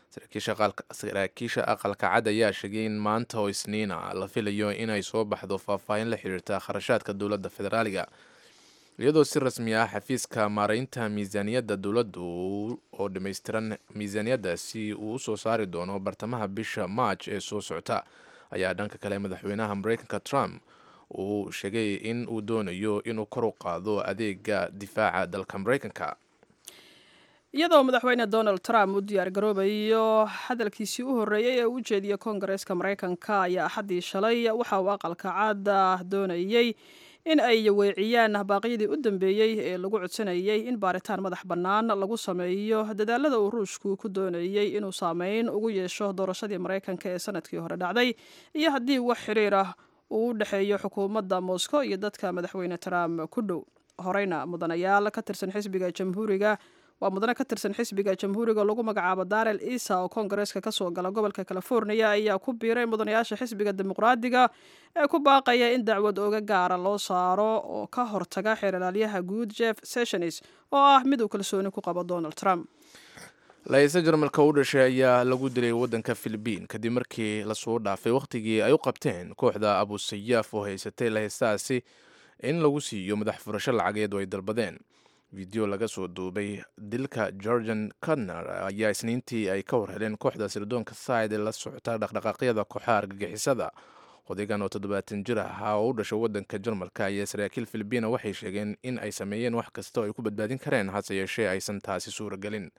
saraakiisha aqalka cad ayaa sheegay in maanta oo isniina la filayo inay soo baxdo faahfaahin la xiriirta kharashaadka dowladda federaaliga, iyadoo si rasmi ah xafiiska maareynta miisaaniyadda dowladdu oo dhammaystiran miisaaniyaddaasi uu usoo saari doono bartamaha bisha march ee soo socota. ayaa dhanka kale madaxweynaha mareykanka trump uu sheegay in uu doonayo inuu kor u qaado adeega difaaca dalka mareykanka. iyadoo madaxweyne donald trump u diyaar garoobayo hadalkiisii u horreeyey ee u jeediyey koongareeska mareykanka ayaa axaddii shalay waxa uu aqalka caada doonayey in ay weeciyaan baaqyadii u dambeeyey ee lagu codsanayay in baaritaan madax bannaan lagu sameeyo dadaalada uu ruushku ku doonayey inuu saameyn ugu yeesho doorashadii mareykanka ee sanadkii hore dhacday iyo haddii wax xiriir ah uu u dhexeeyo xukuumadda moscow iyo dadka madaxweyne trump ku dhow. horeyna mudanayaal ka tirsan xisbiga jamhuuriga waa mudane ka tirsan xisbiga jamhuuriga lagu magacaabo darel isa oo koongareeska kasoo gala gobolka california ayaa ku biiray mudanayaasha xisbiga dimuqraadiga ee ku baaqaya in dacwad ooga gaara loo saaro oo ka hortaga xeeralaalyaha guud jeff sessions oo ah mid uu kalsooni ku qabo donald trump. la-iisa jarmalka u dhashay ayaa lagu dilay waddanka filibiin kadib markii lasoo dhaafay wakhtigii ay u qabteen kooxda abusayaaf oo haysatay laheystaasi in lagu siiyo madax furasho lacageed oo ay dalbadeen. video laga soo duubay dilka georgian cudner ayaa isniintii ay ka warheleen kooxda sirdoonka side ee la socota dhaqdhaqaaqyada kooxaha argagixisada. odaygan oo toddobaatan jir ahaa oo u dhashay waddanka jarmalka ayaa saraakiil filibiina waxay sheegeen in ay sameeyeen wax kasta oo ay ku badbaadin kareen, hase yeeshee aysan taasi suuragelin.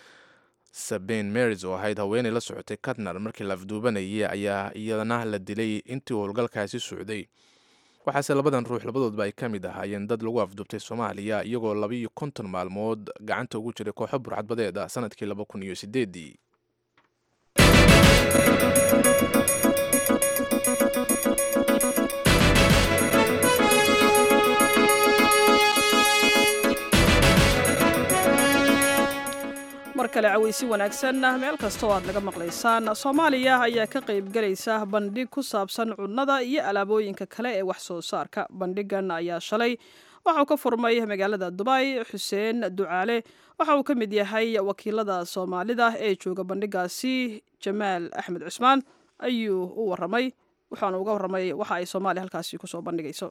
sabin maris oo ahayd haweeney la socotay cudner markii la afduubanayay ayaa iyadana la dilay intii howlgalkaasi socday. waxaase labadan ruux labadoodba ay ka mid ahaayeen dad lagu afduubtay soomaaliya iyagoo laba iyo konton maalmood gacanta ugu jiray kooxo burcadbadeed ah sanadkii laba kun iyo sideedii. mar kale caweysi wanaagsan meel kasta oo aad laga maqlaysaan. soomaaliya ayaa ka qaybgalaysa bandhig ku saabsan cunnada iyo alaabooyinka kale ee wax soo saarka. bandhigan ayaa shalay waxauu ka furmay magaalada dubay. xuseen ducaale waxa uu ka mid yahay wakiilada soomaalida ee jooga bandhigaasi. jamaal axmed cusmaan ayuu u waramay waxaana uga waramay waxa ay soomaaliya halkaasi kusoo bandhigayso.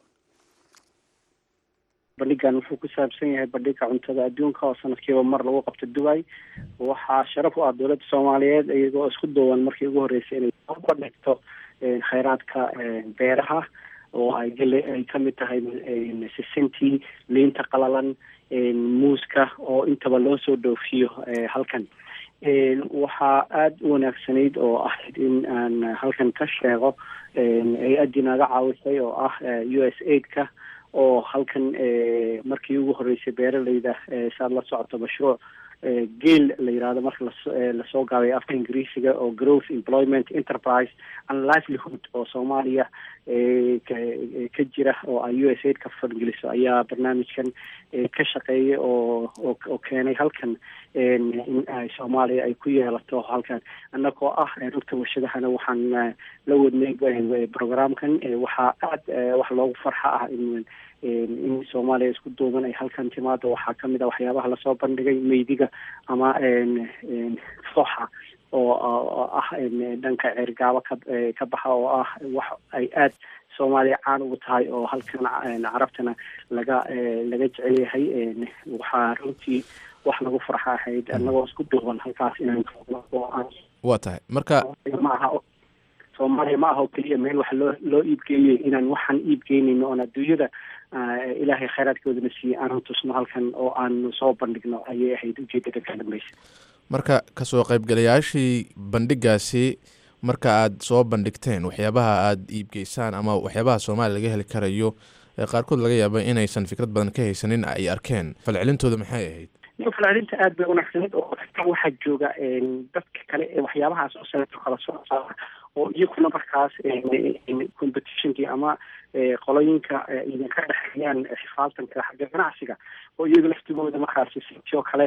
bandhigan wuxuu ku saabsan yahay bandhiga cuntada adduunka oo sanadkiiba mar lagu qabto dubai. waxaa sharaf u ah dowladda soomaaliyeed iyagoo isku duuban markii ugu horreysay inay ka dhigto khayraadka beeraha oo ay gale ay kamid tahay sisintii, liinta qalalan, muuska oo intaba loo soo dhoofiyo halkan. waxaa aada u wanaagsanayd oo ahayd in aan halkan ka sheego hay-addii naga caawisay oo ah u s aid-ka oo halkan markii ugu horreysay beeralayda saad la socoto mashruuc geel la yirahdo marka lasoo gaabay afka ingiriisiga oo growth employment enterprise and livelihood oo soomaaliya ka jira oo ay u s aid ka fangeliso ayaa barnaamijkan ka shaqeeyay oo oo keenay halkan in ay soomaaliya ay ku yeelato halkan. annagoo ah rugta warshadahana waxaan la wadnay programkan. waxaa aada wax loogu farxa ah in in soomaaliya isku duuban ay halkan timaado. waxaa kamid a waxyaabaha lasoo bandhigay meydiga ama fooxa oo ah dhanka ceergaabo ka ka baxa oo ah wax ay aada soomaaliya caan ugu tahay oo halkan carabtana laga laga jecel yahay. waxaa runtii wax lagu farxa ahayd annagoo isku duuban halkaas inaan oo aan waa tahay marka ma aha soomaaliya ma aha oo keliya meel wax loo loo iibgeeyey inaan waxaan iibgeynayno oon adduunyada ilaahay khayraadkoodana siiyey aanu tusno halkan oo aanu soo bandhigno ayay ahayd ujeedada ka dambaysa marka kasoo qaybgalayaashii bandhigaasi marka aad soo bandhigteen waxyaabaha aad iibgeysaan ama waxyaabaha soomaaliya laga heli karayo qaarkood laga yaaba inaysan fikrad badan ka haysanin ay arkeen falcelintooda maxay ahayd falcelinta aad bay unaagsaneed oo waxaa jooga dadka kale ee waxyaabahaas oo saleeto kala soo saara oo iyaguna markaas competitionkii ama qolooyinka idinka dhexeeyaan xifaaltanka xagga ganacsiga oo iyaga laftigooda markaasi sitoo kale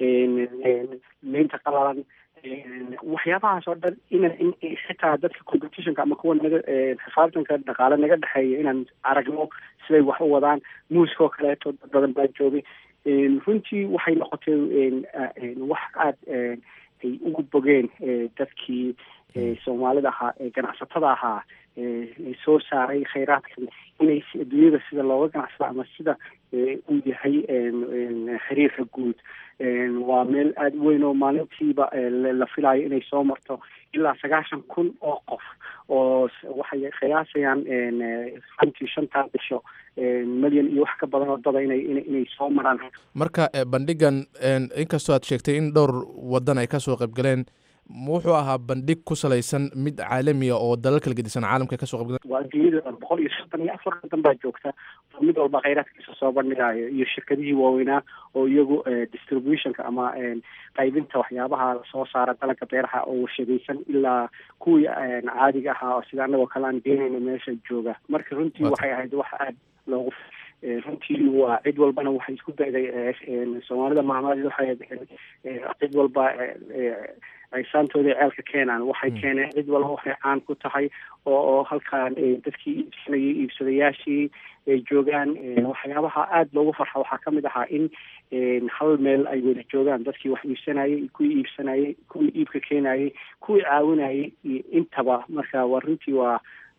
leynta qalalan waxyaabahaas oo dhan inan xitaa dadka competitionka ama kuwa naga xifaaltanka dhaqaale naga dhexeeya inaan aragno siday wax u wadaan muuska oo kaleeto dad badan baa joogay runtii waxay noqotay wax aad ay ugu bogeen dadkii soomaalida ahaa ee ganacsatada ahaa soo saaray khayraadkan inay adduunyada sida looga ganacsada ama sida uu yahay xiriirka guud waa meel aada weyn oo maalintiiba la filayo inay soo marto ilaa sagaashan kun oo qof oo waxay qiyaasayaan runtii shantaa bisho milyan iyo wax ka badan oo dada inay inay soo maraan marka bandhigan inkastoo aad sheegtay in dhowr wadan ay kasoo qaybgaleen wuxuu ahaa bandhig ku salaysan mid caalamiya oo dalal kala gedisan caalamka kasoo qaybgaleen waa adduunyada boqol iyo soddon iyo afar wadan baa joogta oo mid walba khayraadkiisa soo bandhigayo iyo shirkadihii waaweynaa oo iyagu distributionka ama qaybinta waxyaabaha soo saara dalagga beeraha oo warshadaysan ilaa kuwii caadiga ahaa oo sida anagoo kale aan geenayna meesha jooga marka runtii waxay ahayd wax aad loogu runtii waa cid walbana waxay isku dayday soomaalida maamaadeed waxay cid walba aysaantooda ceelka keenaan waxay keeneen cid walba waxay caan ku tahay oo oo halkaan dadkii iibsanayay iibsadayaashii ay joogaan waxyaabaha aada loogu farxa waxaa kamid ahaa in hal meel ay wada joogaan dadkii wax iibsanayay kuwii iibsanayay kuwii iibka keenayay kuwii caawinayay iyo intaba marka waa runtii waa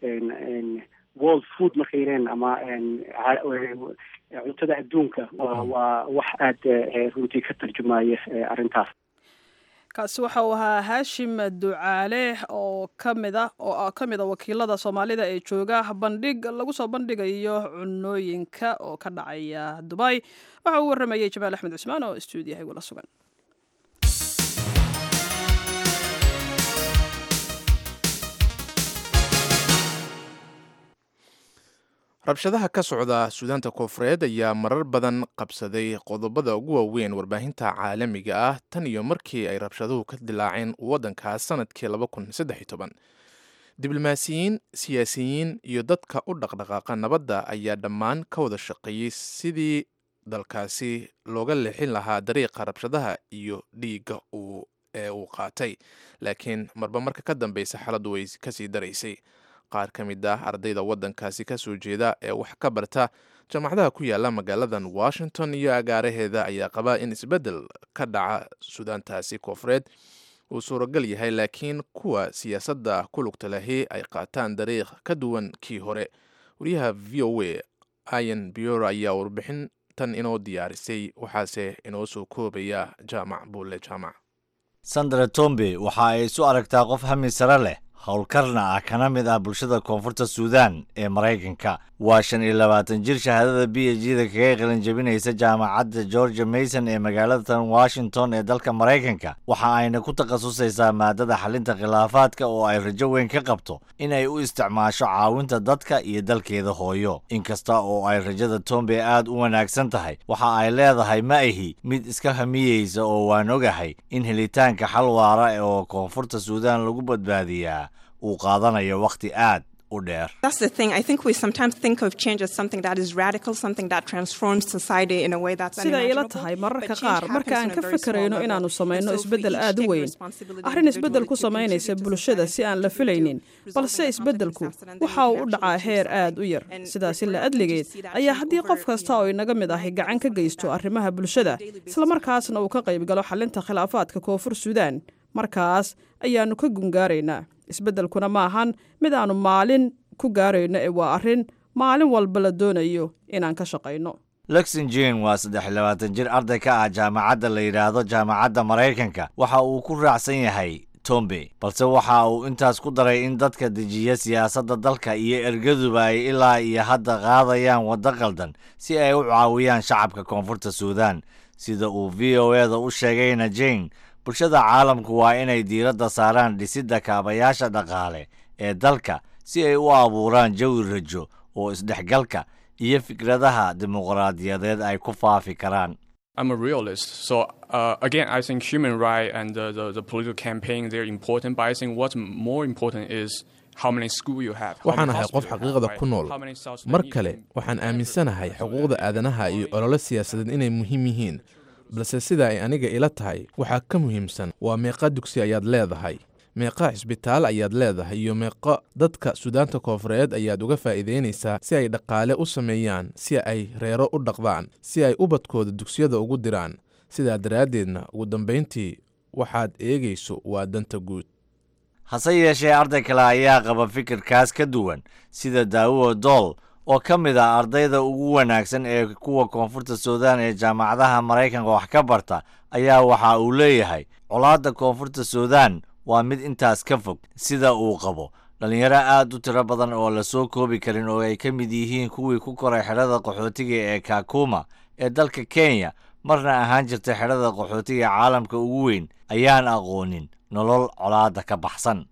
world food markay yireen ama cuntada adduunka waa waa wax aada runtii ka tarjumaya arrintaas kaasi waxa uu ahaa haashim ducaale oo kamid ah oo ka mid a wakiilada soomaalida ee jooga bandhig lagu soo bandhigayo cunooyinka oo ka dhacaya dubai waxa uu waramayay jamaal axmed cusmaan oo stuudiyaha igula sugan rabshadaha ka socda suudaanta koonfureed ayaa marar badan qabsaday qodobada ugu waaweyn warbaahinta caalamiga ah tan iyo markii ay rabshaduhu ka dilaaceen waddankaas sanadkii laba kun saddex iyo toban diblomaasiyiin siyaasiyiin iyo dadka u dhaqdhaqaaqa nabadda ayaa dhammaan ka wada shaqeeyey sidii dalkaasi looga leexin lahaa dariiqa rabshadaha iyo dhiigga ee uu qaatay laakiin marba marka ka dambeysa xaaladdu way kasii daraysay qaar ka mid ah ardayda waddankaasi ka soo jeeda ee wax ka barta jaamacadaha ku yaala magaaladan washington iyo agaaraheeda ayaa qabaa in isbeddel ka dhaca suudaantaasi koonfureed uu suuragal yahay laakiin kuwa siyaasadda ku lugta lahi ay qaataan dariiq ka duwan kii hore wariyaha v o a ian biora ayaa warbixin tan inoo diyaarisay waxaase inoo soo koobaya jaamac buulle jaamac sandra tombe waxa ay isu aragtaa qof hami sare leh howlkarna ah kana mid ah bulshada koonfurta suudaan ee maraykanka waa shan iyo labaatan jir shahaadada b h da kaga qalinjabinaysa jaamacadda georgia mason ee magaalada washington ee dalka maraykanka waxa ayna ku takhasusaysaa maadada xalinta khilaafaadka oo ay rajo weyn ka qabto in ay u isticmaasho caawinta dadka iyo dalkeeda hooyo inkasta oo ay rajada tombe aad u wanaagsan tahay waxa ay leedahay ma ahi mid iska hamiyeysa oo waan ogahay in helitaanka xal waara oo koonfurta suudaan lagu badbaadiyaa uu qaadanayo wakhti aad u dheer. That's the thing. I think we sometimes think of change as something that is radical, something that transforms society in a way that's sida ila tahay mararka qaar marka aan ka fakarayno inaanu samayno isbeddel aad u weyn arrin isbeddel ku samaynaysa bulshada si aan la filaynin balse isbeddelku waxa uu u dhacaa heer aad u yar sidaas la adligeed ayaa haddii qof kasta oo inaga mid ahi gacan ka geysto arrimaha bulshada isla markaasna uu ka qayb galo xalinta khilaafaadka koonfur suudaan markaas ayaanu ka gungaaraynaa isbeddelkuna ma ahan mid aanu maalin ku gaarayno ee waa arrin maalin walba la doonayo inaan ka shaqayno luxinjin waa saddex iyo labaatan jir arday ka ah jaamacadda la yidhaahdo jaamacadda maraykanka waxa uu ku raacsan yahay tombe balse waxa uu intaas ku daray in dadka dejiya siyaasadda dalka iyo ergaduba ay ilaa iyo hadda qaadayaan waddo qaldan si ay u caawiyaan shacabka koonfurta suudaan sida uu v o e da u sheegay najing bulshada caalamku waa inay diiradda saaraan dhisidda kaabayaasha dhaqaale ee dalka si ay u abuuraan jawi rajo oo isdhexgalka iyo fikradaha dimuqraadiyadeed ay ku faafi karaan. I'm a realist. So, uh, again, I think human rights and the, the, the political campaign, they're important, but I think what's more important is how many schools you have. waxaan ahay qof xaqiiqada ku nool mar kale waxaan aaminsanahay xuquuqda aadanaha iyo olole siyaasadeed inay muhiim yihiin balse sida ay aniga ila tahay waxaa ka muhiimsan waa meeqa dugsi ayaad leedahay meeqa cisbitaal ayaad leedahay iyo meeqa dadka suudaanta koonfureed ayaad uga faa'iidaynaysaa si ay dhaqaale u sameeyaan si ay reero u dhaqdaan si ay ubadkooda dugsiyada ugu diraan sidaa daraaddeedna ugu dambayntii waxaad eegayso waa danta guud. hase yeeshee arday kale ayaa qaba fikirkaas ka duwan sida daawuo dool oo ka mid ah ardayda ugu wanaagsan ee kuwa koonfurta suudaan ee jaamacadaha maraykanka wax ka barta ayaa waxa uu leeyahay colaadda koonfurta suudaan waa mid intaas ka fog sida uu qabo dhalinyaro aad u tiro badan oo la soo koobi karin oo ay ka mid yihiin kuwii ku koray xerada qaxootiga ee kakuma ee dalka kenya marna ahaan jirta xerada qaxootiga caalamka ugu weyn ayaan aqoonin nolol colaadda ka baxsan.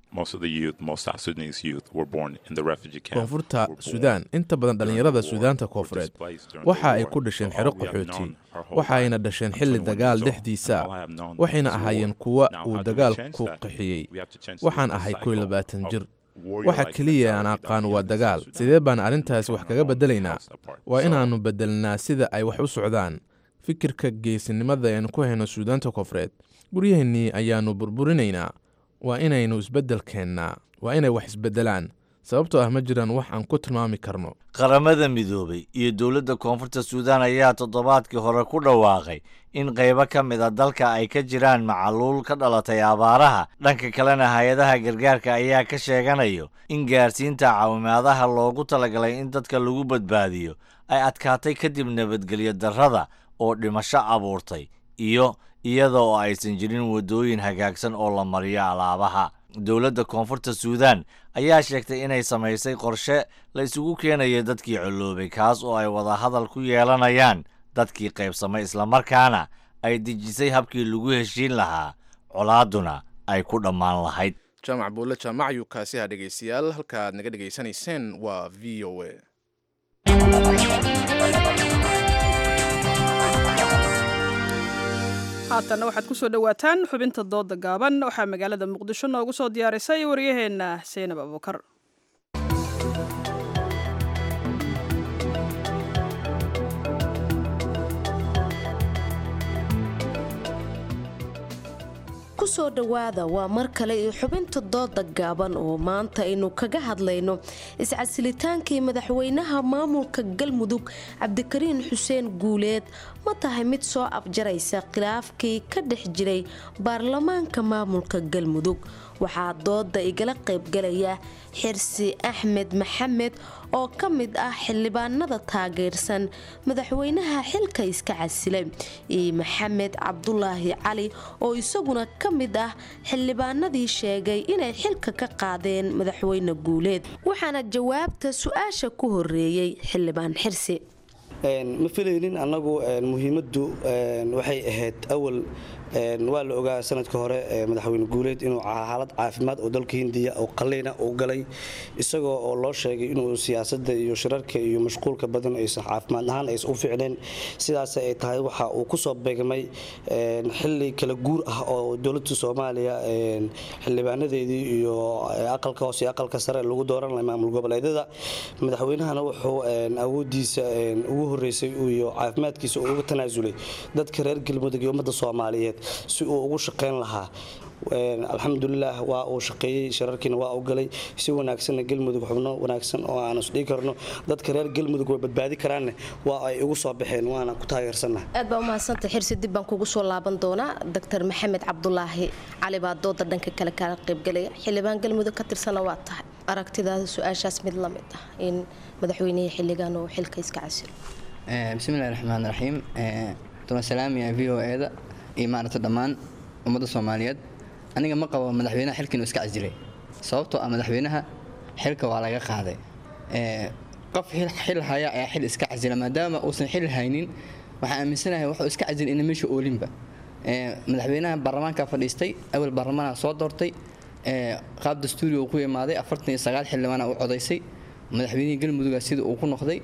koonfurta suudaan inta badan dhallinyarada suudaanta koonfureed waxa ay ku dhasheen xero qaxooti waxa ayna dhasheen xilli dagaal dhexdiisa waxayna ahaayeen kuwa uu dagaalku qaxiyey waxaan ahay kow iyo labaatan jir waxa keliya aan aqaan waa dagaal sidee baan arrintaasi wax kaga beddelaynaa waa inaannu beddelnaa sida ay wax u socdaan fikirka geesinimada aynu ku hayno suudaanta koonfureed guryaheennii ayaannu burburinaynaa waa inaynu isbeddel keennaa waa inay wax isbeddelaan sababtoo ah ma jiraan wax aan ku tilmaami karno. qaramada midoobay iyo dowladda koonfurta suudaan ayaa toddobaadkii hore ku dhawaaqay in qaybo ka mid a dalka ay ka jiraan macaluul ka dhalatay abaaraha dhanka kalena hay-adaha gargaarka ayaa ka sheeganayo in gaarsiinta caawimaadaha loogu talagalay in dadka lagu badbaadiyo ay adkaatay kadib nabadgelyo darrada oo dhimasho abuurtay iyo iyada oo aysan jirin waddooyin hagaagsan oo la mariyo alaabaha. dowladda koonfurta suudaan ayaa sheegtay inay samaysay qorshe la isugu keenayo dadkii coloobay kaas oo ay wada hadal ku yeelanayaan dadkii qaybsamay islamarkaana ay dejisay habkii lagu heshiin lahaa colaadduna ay ku dhammaan lahayd. jaamac buulle jaamac ayuu kaasi ha dhegaystayaal halka aad naga dhegaysanayseen waa v o a. haatanna waxaad ku soo dhowaataan xubinta dooda gaaban waxaa magaalada muqdisho noogu soo diyaarisay waryaheenna seynab abuukar. kusoo dhowaada waa mar kale iyo xubinta dooda gaaban oo maanta aynu kaga hadlayno iscasilitaankii madaxweynaha maamulka galmudug cabdikariin xuseen guuleed ma tahay mid soo afjaraysa khilaafkii ka dhex jiray baarlamaanka maamulka galmudug. waxaa dooda igala qaybgalaya xirsi axmed maxamed oo ka mid ah xildhibaanada taageersan madaxweynaha xilka iska casilay iyo maxamed cabdulaahi cali oo isaguna ka mid ah xildhibaanadii sheegay inay xilka ka qaadeen madaxweyne guuleed. waxaana jawaabta su-aasha ku horeeyey xildhibaan xirsi. ma filaynin annagu muhiimaddu waxay ahayd awal waa la ogaa sanadka hore madaxweyne guuleed inuu xaalad caafimaad oo dalka hindiya oo qalliina uu galay isagoo oo loo sheegay inuu siyaasadda iyo shirarka iyo mashquulka badan aysan caafimaad ahaan aysan u fiicneen sidaas ay tahay waxa uu ku soo beegmay xilli kala guur ah oo dowladda Soomaaliya xildhibaanadeedii iyo aqalka hoose iyo aqalka sare lagu dooran lahaa maamul goboleedyada madaxweynahana wuxuu awoodiisa ugu horeysay iyo caafimaadkiisa ugu tanaasulay dadka reer galmudug iyo ummadda Soomaaliyeed si uu ugu shaqeyn lahaa. alxamdulilah waa uu shaqeeyey shirarkiina waa u galay si wanaagsan galmudug xubno wanaagsan oo aan isdhigi karno dadka reer galmudug way badbaadi karaan waa ay ugu soo baxeen waana ku taageersanahay. aad baa u mahadsantahay xirsi dib baan kugu soo laaban doonaa doctor maxamed cabdulaahi cali baa dooda dhanka kale kala qaybgalaya xildhibaan galmudug ka tirsana waa tahay aragtidaada su-aashaas mid la mid ah in madaxweynaha xilligan uu xilka iska casilo. bismillahi raxmaani raxiim salaam ya v o e da iyo maaragta dhammaan ummadda Soomaaliyeed aniga ma qabo madaxweynaha xilka inuu iska casilay sababtoo ah madaxweynaha xilka waa laga qaaday qof xil haya ayaa xil iska casila maadaama uusan xil haynin waxaan aaminsanahay wuxuu iska casilay in meesha oolinba madaxweynaha baarlamaanka fadhiistay awal baarlamaanka soo doortay qaab dastuuri uu ku yimaaday afartan iyo sagaal xildhibaan uu codaysay madaxweynihii galmudug sida uu ku noqday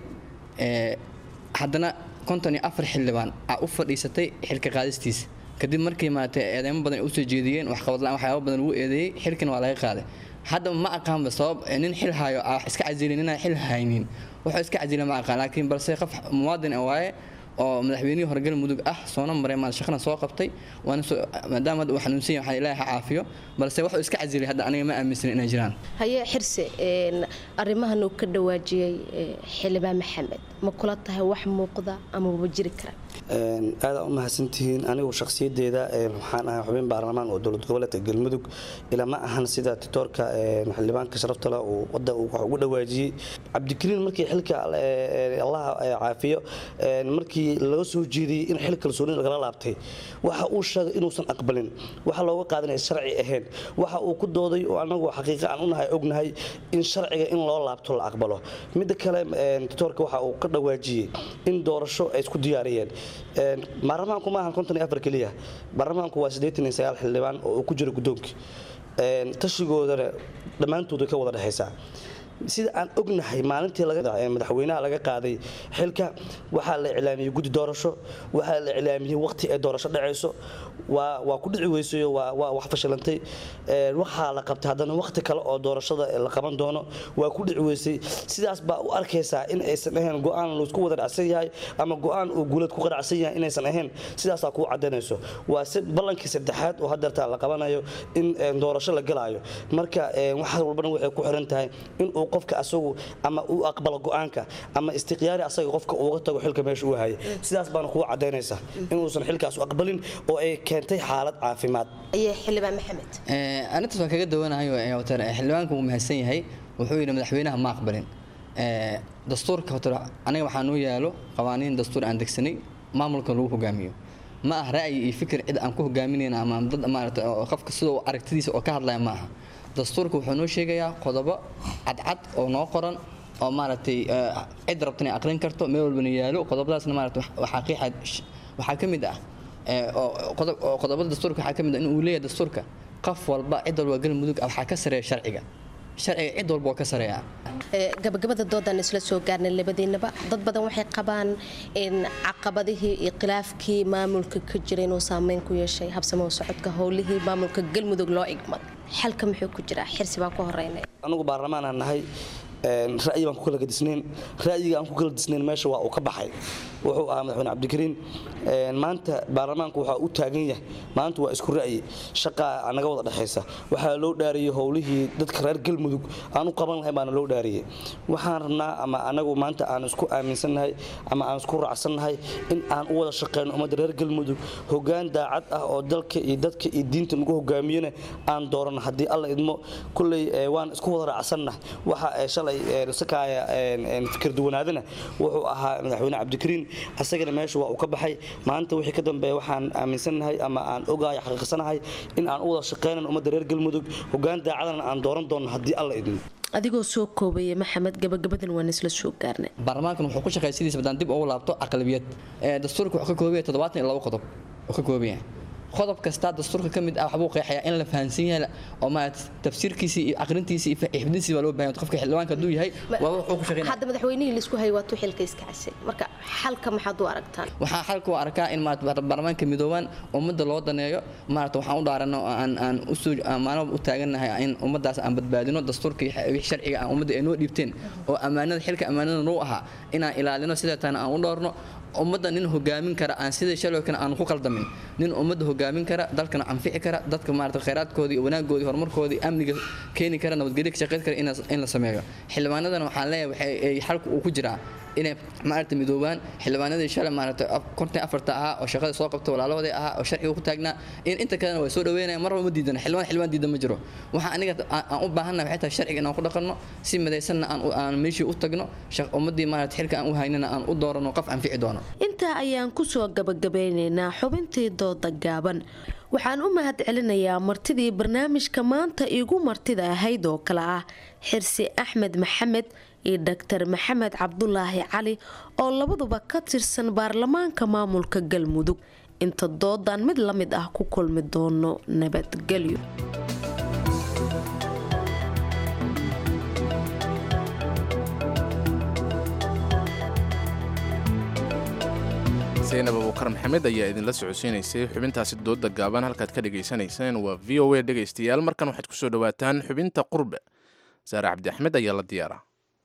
haddana konton iyo afar xildhibaan u fadhiisatay xilka qaadistiisa kadib markii maaragtay eedeymo badan ay usoo jeediyeen wax qabad la-aan waxyaabo badan lagu eedeeyey xilkana waa laga qaaday hadda ma aqaanba sabab nin xil hayo ah iska casilin inaan xil haynin wuxuu iska casila ma aqaan laakiin balse qof muwaadin ah waaye oo madaxweynihii hore galmudug ah soona maray maal shaqana soo qabtay waana maadaama uu xanuunsan yahay waxaan ilaahay ha caafiyo balse wuxuu iska casilay hadda aniga ma aaminsan inay jiraan haye xirse arrimahan uu ka dhawaajiyay xildhibaan maxamed ma kula tahay wax muuqda ama waba jiri kara aada u mahadsantihiin anigu shakhsiyadeeda waxaan ahay xubin baarlamaan oo dowlad goboleedka galmudug ilaa ma ahan sida titoorka xildhibaanka sharafta leh uu wadda uu wax ugu dhawaajiyey cabdikariin markii xilka allah caafiyo markii laga soo jeediyey in xil kalsooni lagala laabtay waxa uu sheegay inuusan aqbalin waxa looga qaadanay sharci ahayn waxa uu ku dooday oo anagu xaqiiqo aan u nahay ognahay in sharciga in loo laabto la aqbalo midda kale titoorka waxa uu ka dhawaajiyey in doorasho ay isku diyaariyeen baarlamaanku maahan konton iyo afar keliya baarlamaanku waa siddeetan iyo sagaal xildhibaan oo uu ku jiro guddoonkii tashigoodana dhammaantood way ka wada dhexaysaa sida aan ognahay maalintii madaxweynaha laga qaaday xilka waxaa la iclaamiyey guddi doorasho waxaa la iclaamiyey waqti ay doorasho dhacayso waa ku dhici weysayo waa wax fashilantay waxaa la qabtay haddana waqti kale oo doorashada la qaban doono waa ku dhici weysay sidaas baa u arkaysaa in aysan ahayn go-aan laisku wada dhacsan yahay ama go-aan uu guuleed ku qanacsan yahay inaysan ahayn sidaasaa kuu cadaynayso waa ballankii saddexaad oo hadeertaa la qabanayo in doorasho la galaayo marka waxaas walbana waxay ku xiran tahay in uu qofka asagu ama uu aqbalo go-aanka ama istiqyaari asaga qofka uga tago xilka meesha uu hayay sidaas baana kuu cadaynaysaa inuusan xilkaas u aqbalin oo ay keentay xaalad caafimaad ayaa xildhibaan maxamed arintaas waan kaga dawanahay xildhibaanku wuu mahadsan yahay wuxuu yidhi madaxweynaha ma aqbalin dastuurka hotel aniga waxaa noo yaalo qawaaniin dastuur aan degsanay maamulka lagu hogaamiyo ma ah ra'yi iyo fikir cid aan ku hogaaminayna ama dad maaragtay qofka sidoo aragtidiisa oo ka hadlaya ma aha dastuurka wuxuu noo sheegayaa qodobo cadcad oo noo qoran oo maaragtay cid rabtan ay aqrin karto meel walbana yaalo qodobadaasna maaragtay waxaa qiixa waxaa ka mid ah qodobada dastuurka waxaa ka mid ah in uu leeyahay dastuurka qof walba cid walba galmudug waxaa ka sareeya sharciga sharciga cid walba oo ka sareeya gabagabada doodan isla soo gaarnay labadiinaba dad badan waxay qabaan in caqabadihii iyo khilaafkii maamulka ka jira inuu saameyn ku yeeshay habsamo socodka howlihii maamulka galmudug loo igmad xalka muxuu ku jiraa xirsi baa ku horeynay anigu baarlamaan aan nahay ra'yi baan ku kala gadisnayn ra'yiga aan ku kala disnayn meesha waa uu ka baxay wuxuu ahaa madaxweyne cabdikariin maanta baarlamaanku waxaa u taagan yahay maanta waa isku ra'yi shaqaa naga wada dhexaysa waxaa loo dhaariyey howlihii dadka reer galmudug aan u qaban lahayn baana loo dhaariyey waxaan rabnaa ama anagu maanta aan isku aaminsannahay ama aan isku raacsannahay in aan u wada shaqeyno ummadda reer galmudug hoggaan daacad ah oo dalka iyo dadka iyo diinta nagu hogaamiyana aan doorano haddii alla idmo kulley waan isku wada raacsannahay waxa shalay sakaaya fikir duwanaadana wuxuu ahaa madaxweyne cabdikariin asagana meesha waa uu ka baxay maanta wixii ka dambeeya waxaan aaminsannahay ama aan ogahay xaqiiqsanahay in aan u wada shaqeynan ummadda reer galmudug hoggaan daacadana aan dooran doono haddii alla idmo adigoo soo koobaya maxamed gabagabadan waan isla soo gaarnay baarlamaankan wuxuu ku shaqeeyay sidiisa badaan dib ugu laabto aqlabiyad dastuurka wuxuu ka kooban yahay toddobaatan iyo labo qodob uu ka kooban yahay qodob kasta dastuurka ka mid ah waxbuu qeexayaa in la fahansan yahay oo ma tafsiirkiisa iyo aqrintiisa iyo xifdintiisa waa loo baahan qofka xildhibaanka haduu yahay waa wuxuu ku shaqeynaa hadda madaxweynihii la isku hayay waa tuu xilka iska casay marka xalka maxaad u aragtaan waxaa xalka u arkaa in ma baarlamaanka midoobaan ummadda loo daneeyo maarta waxaan u dhaarano aan aan u soo amaano u taaganahay in ummadaas aan badbaadino dastuurka iyo sharciga aan ummadda ay noo dhiibteen oo amaanada xilka amaanada noo aha inaan ilaalino sida tan aan u dhoorno ummadda nin hogaamin kara aan sida shalookan aan ku qaldamin nin ummadda hogaamin kara dalkana anfici kara dadka maarta khayraadkoodii wanaagoodii horumarkoodii amniga keeni kara nabadgelyo ka shaqeyn kara in la sameeyo xildhibaanadana waxaan leeyahay waxay xalku uu ku jiraa inay maarta midoobaan xildhibaanadii shalay maarta konton afarta ahaa oo shaqada soo qabta walaalahooday ahaa oo sharciga ku taagnaa in inta kalena way soo dhaweynayaan marba ma diidana xildhibaan xildhibaan diidan ma jiro waxaa aniga aan u baahannahay waxay tahay sharciga inaan ku dhaqanno si midaysanna aan aan meeshii u tagno ummaddii maarta xilka aan u haynana aan u doorano qof anfici doono intaa ayaan ku soo gabagabeynaynaa xubintii dooda gaaban waxaan u mahad celinayaa martidii barnaamijka maanta iigu martida ahayd oo kale ah xirsi axmed maxamed iyo doctor maxamed cabdulaahi cali oo labaduba ka tirsan baarlamaanka maamulka galmudug inta doodan mid la mid ah ku kulmi doono nabadgelyo. zaynab abukar maxamed ayaa idinla socodsiinaysay xubintaasi dooda gaaban halkaad ka dhegaysanayseen waa v o a dhegaystayaal markan waxaad ku soo dhowaataan xubinta qurbe saare cabdi axmed ayaa la diyaaraa.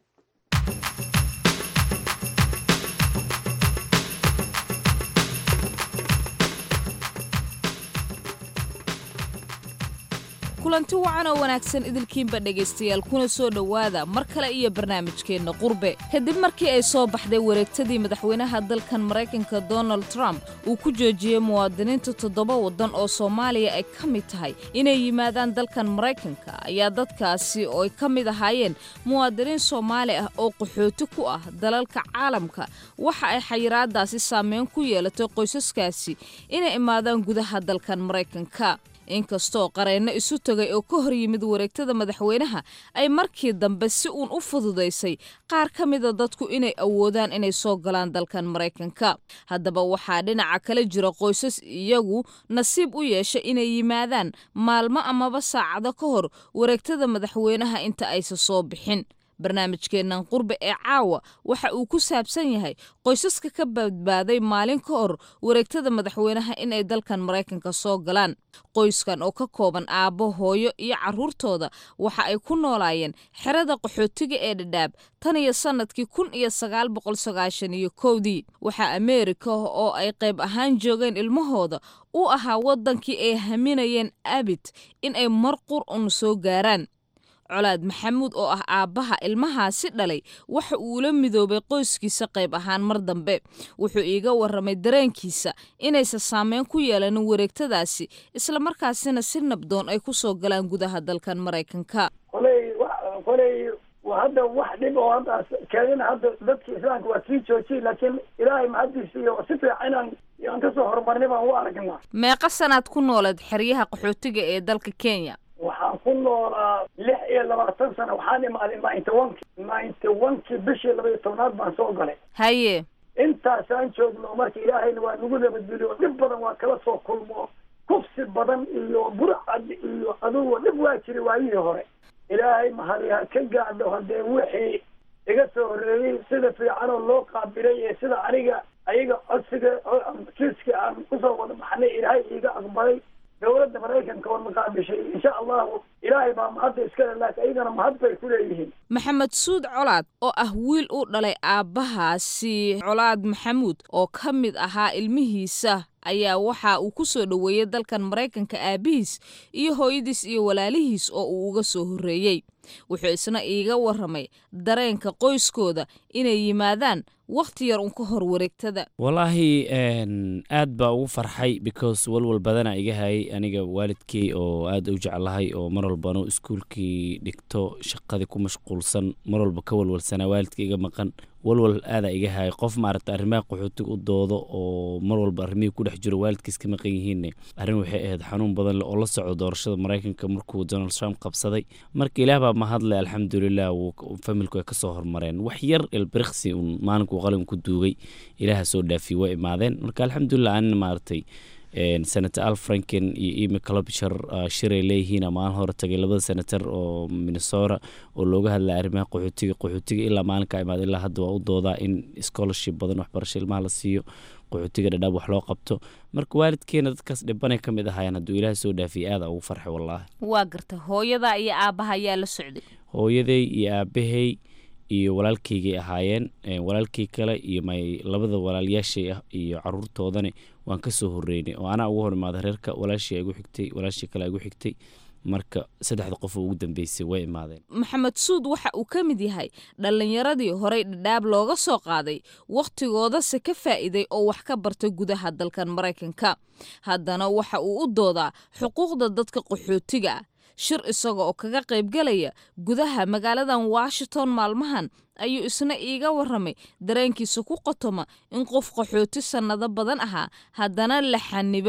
kulanti wacan oo wanaagsan idilkiinba dhegaystayaal kuna soo dhowaada mar kale iyo barnaamijkeenna qurbe kadib markii ay soo baxday wareegtadii madaxweynaha dalkan maraykanka donald trump uu ku joojiyey muwaadiniinta toddoba waddan oo soomaaliya ay ka mid tahay inay yimaadaan dalkan maraykanka ayaa dadkaasi oo ay ka mid ahaayeen muwaadiniin soomaali ah oo qaxooti ku ah dalalka caalamka waxa ay xayiraadaasi saameyn ku yeelatay qoysaskaasi inay imaadaan gudaha dalkan maraykanka. inkastoo qareenno isu tagay oo ka hor yimid wareegtada madaxweynaha ay markii dambe si uun u fududaysay qaar ka mida dadku inay awoodaan inay soo galaan dalkan maraykanka. haddaba waxaa dhinaca kale jira qoysas iyagu nasiib u yeesha inay yimaadaan maalmo amaba saacado ka hor wareegtada madaxweynaha inta aysa soo bixin. barnaamijkeennan qurbe ee caawa waxa uu ku saabsan yahay qoysaska ka badbaaday maalin ka hor wareegtada madaxweynaha inay dalkan maraykanka soo galaan. qoyskan oo ka kooban aabbo hooyo iyo carruurtooda waxa ay ku noolaayeen xerada qaxootiga ee dhadhaab tan iyo sannadkii kun iyo sagaal boqol sagaashan iyo kowdii. waxaa ameerika oo ay qayb ahaan joogeen ilmahooda u ahaa waddankii ay haminayeen abid in ay mar qur un soo gaaraan. colaad maxamuud oo ah aabbaha ilmahaasi dhalay waxa uu la midoobay qoyskiisa qayb ahaan mar dambe. wuxuu iiga warramay dareenkiisa inaysa saameyn ku yeelanin wareegtadaasi islamarkaasina si nabdoon ay ku soo galaan gudaha dalkan maraykanka. koley koley hadda wax dhib oo hadda keenin hadda dadka islaamka waa sii joojiyey laakiin ilaahay mahadiisa iyo si fiican inaan aan ka soo horumarnay baan u aragnaa. meeqa sanaad ku noolad xeryaha qaxootiga ee dalka Kenya? waxaan ku noolaa lix iyo labaatan sano waxaan imaaday ninety one ninety one kii bishii laba iyo tobnaad baan soo galay. haye intaasaan joogno marka ilaahayna waa nagu nabadgeliyo dhib badan waa kala soo kulmo kufsi badan iyo burcad iyo adugo dhib waa jiri waayihii hore. ilaahay mahadiha ka gaadho haddee wixii iga soo horreeyey sida fiicanoo loo qaabilay ee sida aniga ayaga codsiga kiiska aan kusoo wada baxnay ilaahay iiga aqbalay. dowladda maraykanka oo maqaabishay insha allahu ilaahay baa mahadda iskale laakiin ayagana mahad bay ku leeyihiin. maxamed suud colaad oo ah wiil u dhalay aabbahaasi colaad maxamuud oo ka mid ahaa ilmihiisa ayaa waxa uu ku soo dhoweeyey dalkan maraykanka aabihiis iyo hooyadiis iyo walaalihiis oo uu uga soo horreeyey. wuxuu isna iiga warramay dareenka qoyskooda inay yimaadaan wakhti yar un ka hor wareegtada. wallaahi aad baa ugu farxay because walwal badana iga hayay aniga waalidkii oo aad u jeclahay oo mar walbano iskuulkii dhigto shaqadii ku mashquulsan mar walba ka walwalsanaa waalidka iga maqan walwal aada iga hayay qof maaragta arrimaha qaxootiga u doodo oo mar walba arrimihii ku dhex jiro waalidkiis ka maqan yihiinne arrin waxay ahayd xanuun badan leh oo la socdo doorashada maraykanka markuu donald trump qabsaday. marka ilaah baa mahadle alxamdulilah familku ay ka soo hormareen wax yar ilbiriqsi un maalinku qalin ku duugay ilaaha soo dhaafiyey waa imaadeen. marka alxamdulilah anina maaragtay senator al franken iyo emy klobuchar shiray leeyihiin maalin hore tagay labada senator oo minnesota oo looga hadlaya arrimaha qaxootiga qaxootiga ilaa maalinka imaada ilaa hadda waa u doodaa in scholarship badan waxbarasho ilmaha la siiyo qaxootiga dhadhaab wax loo qabto. marka waalidkeena dadkaas dhibanay ka mid ahaayeen hadduu ilaaha soo dhaafiyey aada ugu farxay wallaahi. waa garta hooyada iyo aabbaha ayaa la socday? hooyaday iyo aabbahay iyo walaalkaygay ahaayeen. walaalkay kale iyo may labada walaalyaashay ah iyo caruurtoodana waan ka soo horreynay oo anaa ugu hor imaaday reerka walaashii igu xigtay walaashii kale igu xigtay. marka saddexda qof oo ugu dambeysay way imaadeen. maxamed suud waxa uu ka mid yahay dhallinyaradii horey dhadhaab looga soo qaaday wakhtigoodase ka faa'iiday oo wax ka bartay gudaha dalkan maraykanka. haddana waxa uu u doodaa xuquuqda dadka qaxootiga ah. shir isaga oo kaga qaybgalaya gudaha magaaladan washington maalmahan ayuu isna iiga warramay dareenkiisa ku qotoma in qof qaxooti sannado badan ahaa haddana la xanibay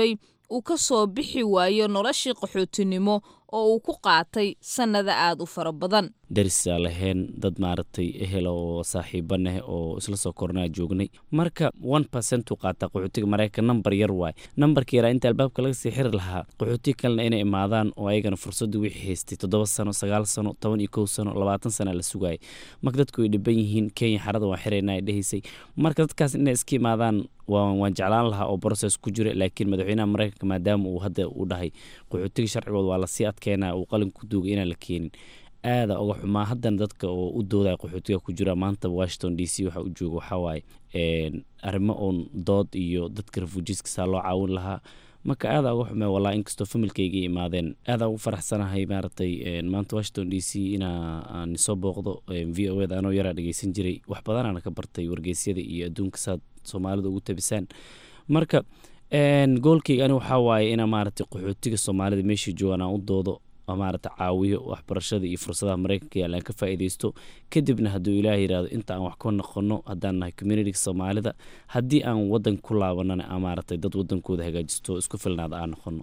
uu ka soo bixi waayo noloshii qaxootinimo oo uu ku qaatay sannada aad u fara badan. darisaa lahayn dad maaragtay ehel oo saaxiiba neh oo isla soo kornaa joognay marka one percent uu qaataa qaxootiga maraykan number yar waay numberka yaraa inta albaabka laga sii xiri lahaa qaxootiga kalena inay imaadaan oo ayagana fursaddu wixii haystay toddoba sano sagaal sano toban iyo kow sano labaatan sana la sugaayay marka dadku way dhiban yihiin kenya xarada waan xiraynaa ay dhehaysay marka dadkaas inay iska imaadaan waan jeclaan lahaa oo process ku jira laakiin madaxweynaha maraykanka maadaama uu hadda u dhahay qaxootiga sharcigooda waa lasii adkeynaa uu qalin ku duugay inaan la keenin aada uga xumaa haddana dadka oo u doodaya qaxootiga ku jira maanta washington d c waxa u jooga waxaa waaye arrimo oon dood iyo dadka refujiiska saa loo caawin lahaa marka aada uga xumee walaa inkastoo familkayga imaadeen aada ugu faraxsanahay maaragtay maanta washington d c inaa aan soo booqdo v o eda anoo yaraa dhegeysan jiray wax badanaana ka bartay wargeysyada iyo adduunka saad soomaalida ugu tabisaan marka goolkayga ani waxaa waaye inaa maaragtay qaxootiga soomaalida meeshii joogaan aan u doodo maaragta caawiyo waxbarashada iyo fursadaha maraykanka yaalaan ka faa'iidaysto kadibna hadduu ilaah yidhaahdo inta aan wax ka noqono haddaan nahay communityga soomaalida haddii aan waddan ku laabanana aan maaragtay dad waddankooda hagaajisto isku filnaada aan noqono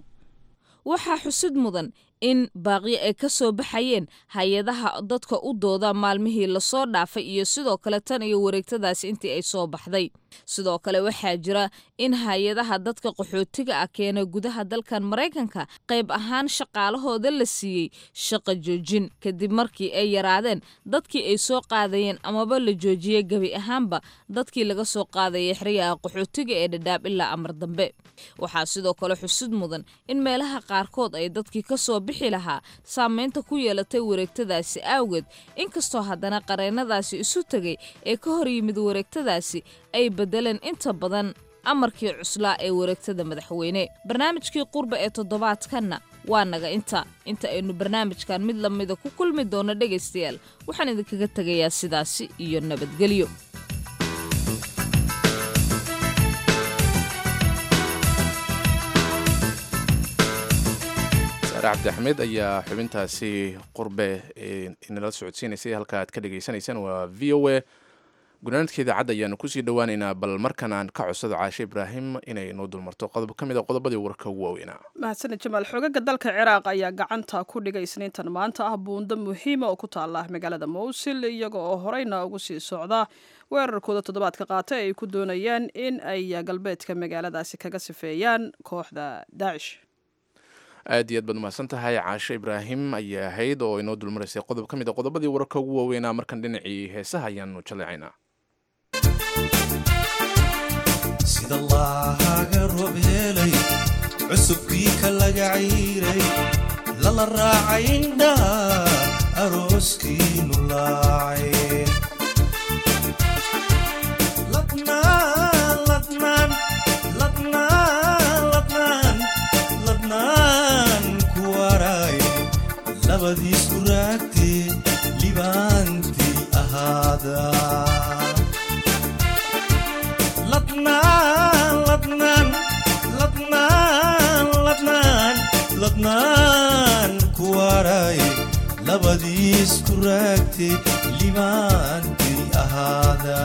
waxaa xusid mudan in baaqyo ay ka soo baxayeen hay-adaha dadka u dooda maalmihii lasoo dhaafay iyo sidoo kale tan iyo wareegtadaasi intii ay soo baxday sidoo kale waxaa jira in hay-adaha dadka qaxootiga ah keena gudaha dalkan maraykanka qayb ahaan shaqaalahooda la siiyey shaqo joojin kadib markii ay yaraadeen dadkii ay soo qaadayeen amaba la joojiyey gebi ahaanba dadkii laga soo qaadayay xeryaha qaxootiga ee dhadhaab ilaa amar dambe waxaa sidoo kale xusid mudan in meelaha qaarkood ay dadkii ka soo bixi lahaa saameynta ku yeelatay wareegtadaasi awgeed inkastoo haddana qareennadaasi isu tegay ee ka hor yimid wareegtadaasi ay bedeleen inta badan amarkii cuslaa ee wareegtada madaxweyne barnaamijkii qurba ee toddobaadkanna waa naga inta inta aynu barnaamijkan mid lamida ku kulmi doono dhegaystayaal waxaan idinkaga tegayaa sidaasi iyo nabadgelyo cabdi axmed ayaa xubintaasi qurbe inala socodsiinaysay halka aad ka dhegaysanaysaan waa v o a gunaanadka idaacadda ayaanu kusii dhowaaneynaa bal markan aan ka codsado caashe ibraahim inay noo dulmarto qodob ka mid a qodobadii warka ugu waaweynaa mahadsaned jamaal xoogaga dalka ciraaq ayaa gacanta ku dhigay isniintan maanta ah buundo muhiima oo ku taala magaalada mowsil iyaga oo horeyna ugu sii socda weerarkooda toddobaadka qaata ay ku doonayaan in ay galbeedka magaaladaasi kaga sifeeyaan kooxda daacish aad iyo aad baad umahadsan tahay caashe ibraahim ayaa ahayd oo inoo dulmaraysay qodob ka mid a qodobadii wararka ugu waaweynaa markan dhinacii heesaha ayaanu jaleecaynaa sida laaga roob helay cusubkii ka laga cayray lala raacay indhaha arooskiinu laacay ladnaan ladnaan ladnaan ladnaan ladnaan ku waray labadiisku raagtee libaantii ahaada ladnaan ladnaan ladnaan ladnaan ladnaan ku waray labadiisku raagtee libaantii ahaada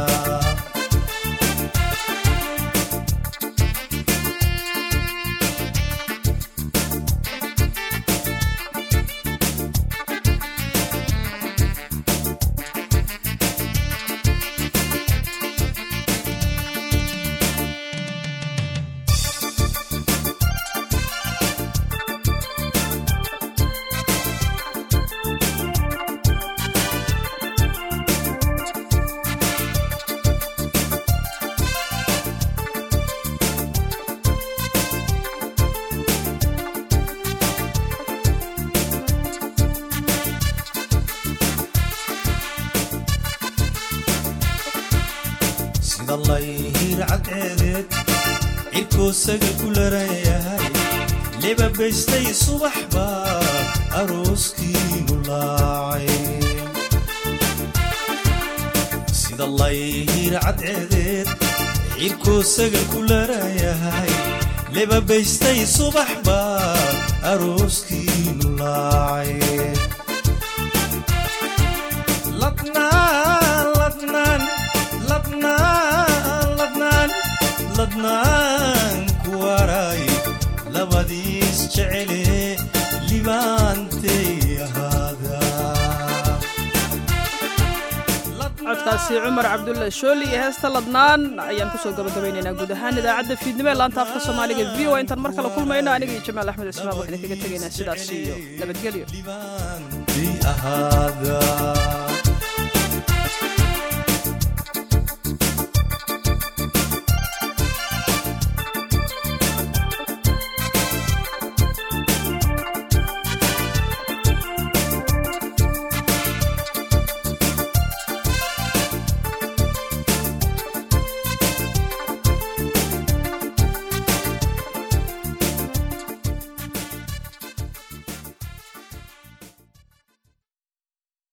cirkoosaga ku larayahay lebabaystay subax baa arooskiinu laacay sida layhir cadceedeed cirkoosaga ku larayahay lebabaystay subax baa arooskiinu laacay ladnaan ladnaan ladnaan ladnaan ladnaan ku waray laba jecele libaantay ahaada codkaasi cumar cabdulle shooli iyo heesta ladnaan ayaan kusoo gabagabaynaynaa guud ahaan idaacadda fiidnimo ee laanta afka soomaaliga v o intaan mar kale kulmayno aniga iyo jamaal axmed ismaaq waxaan kaga tegaynaa sidaas iyo nabadgelyo ahaada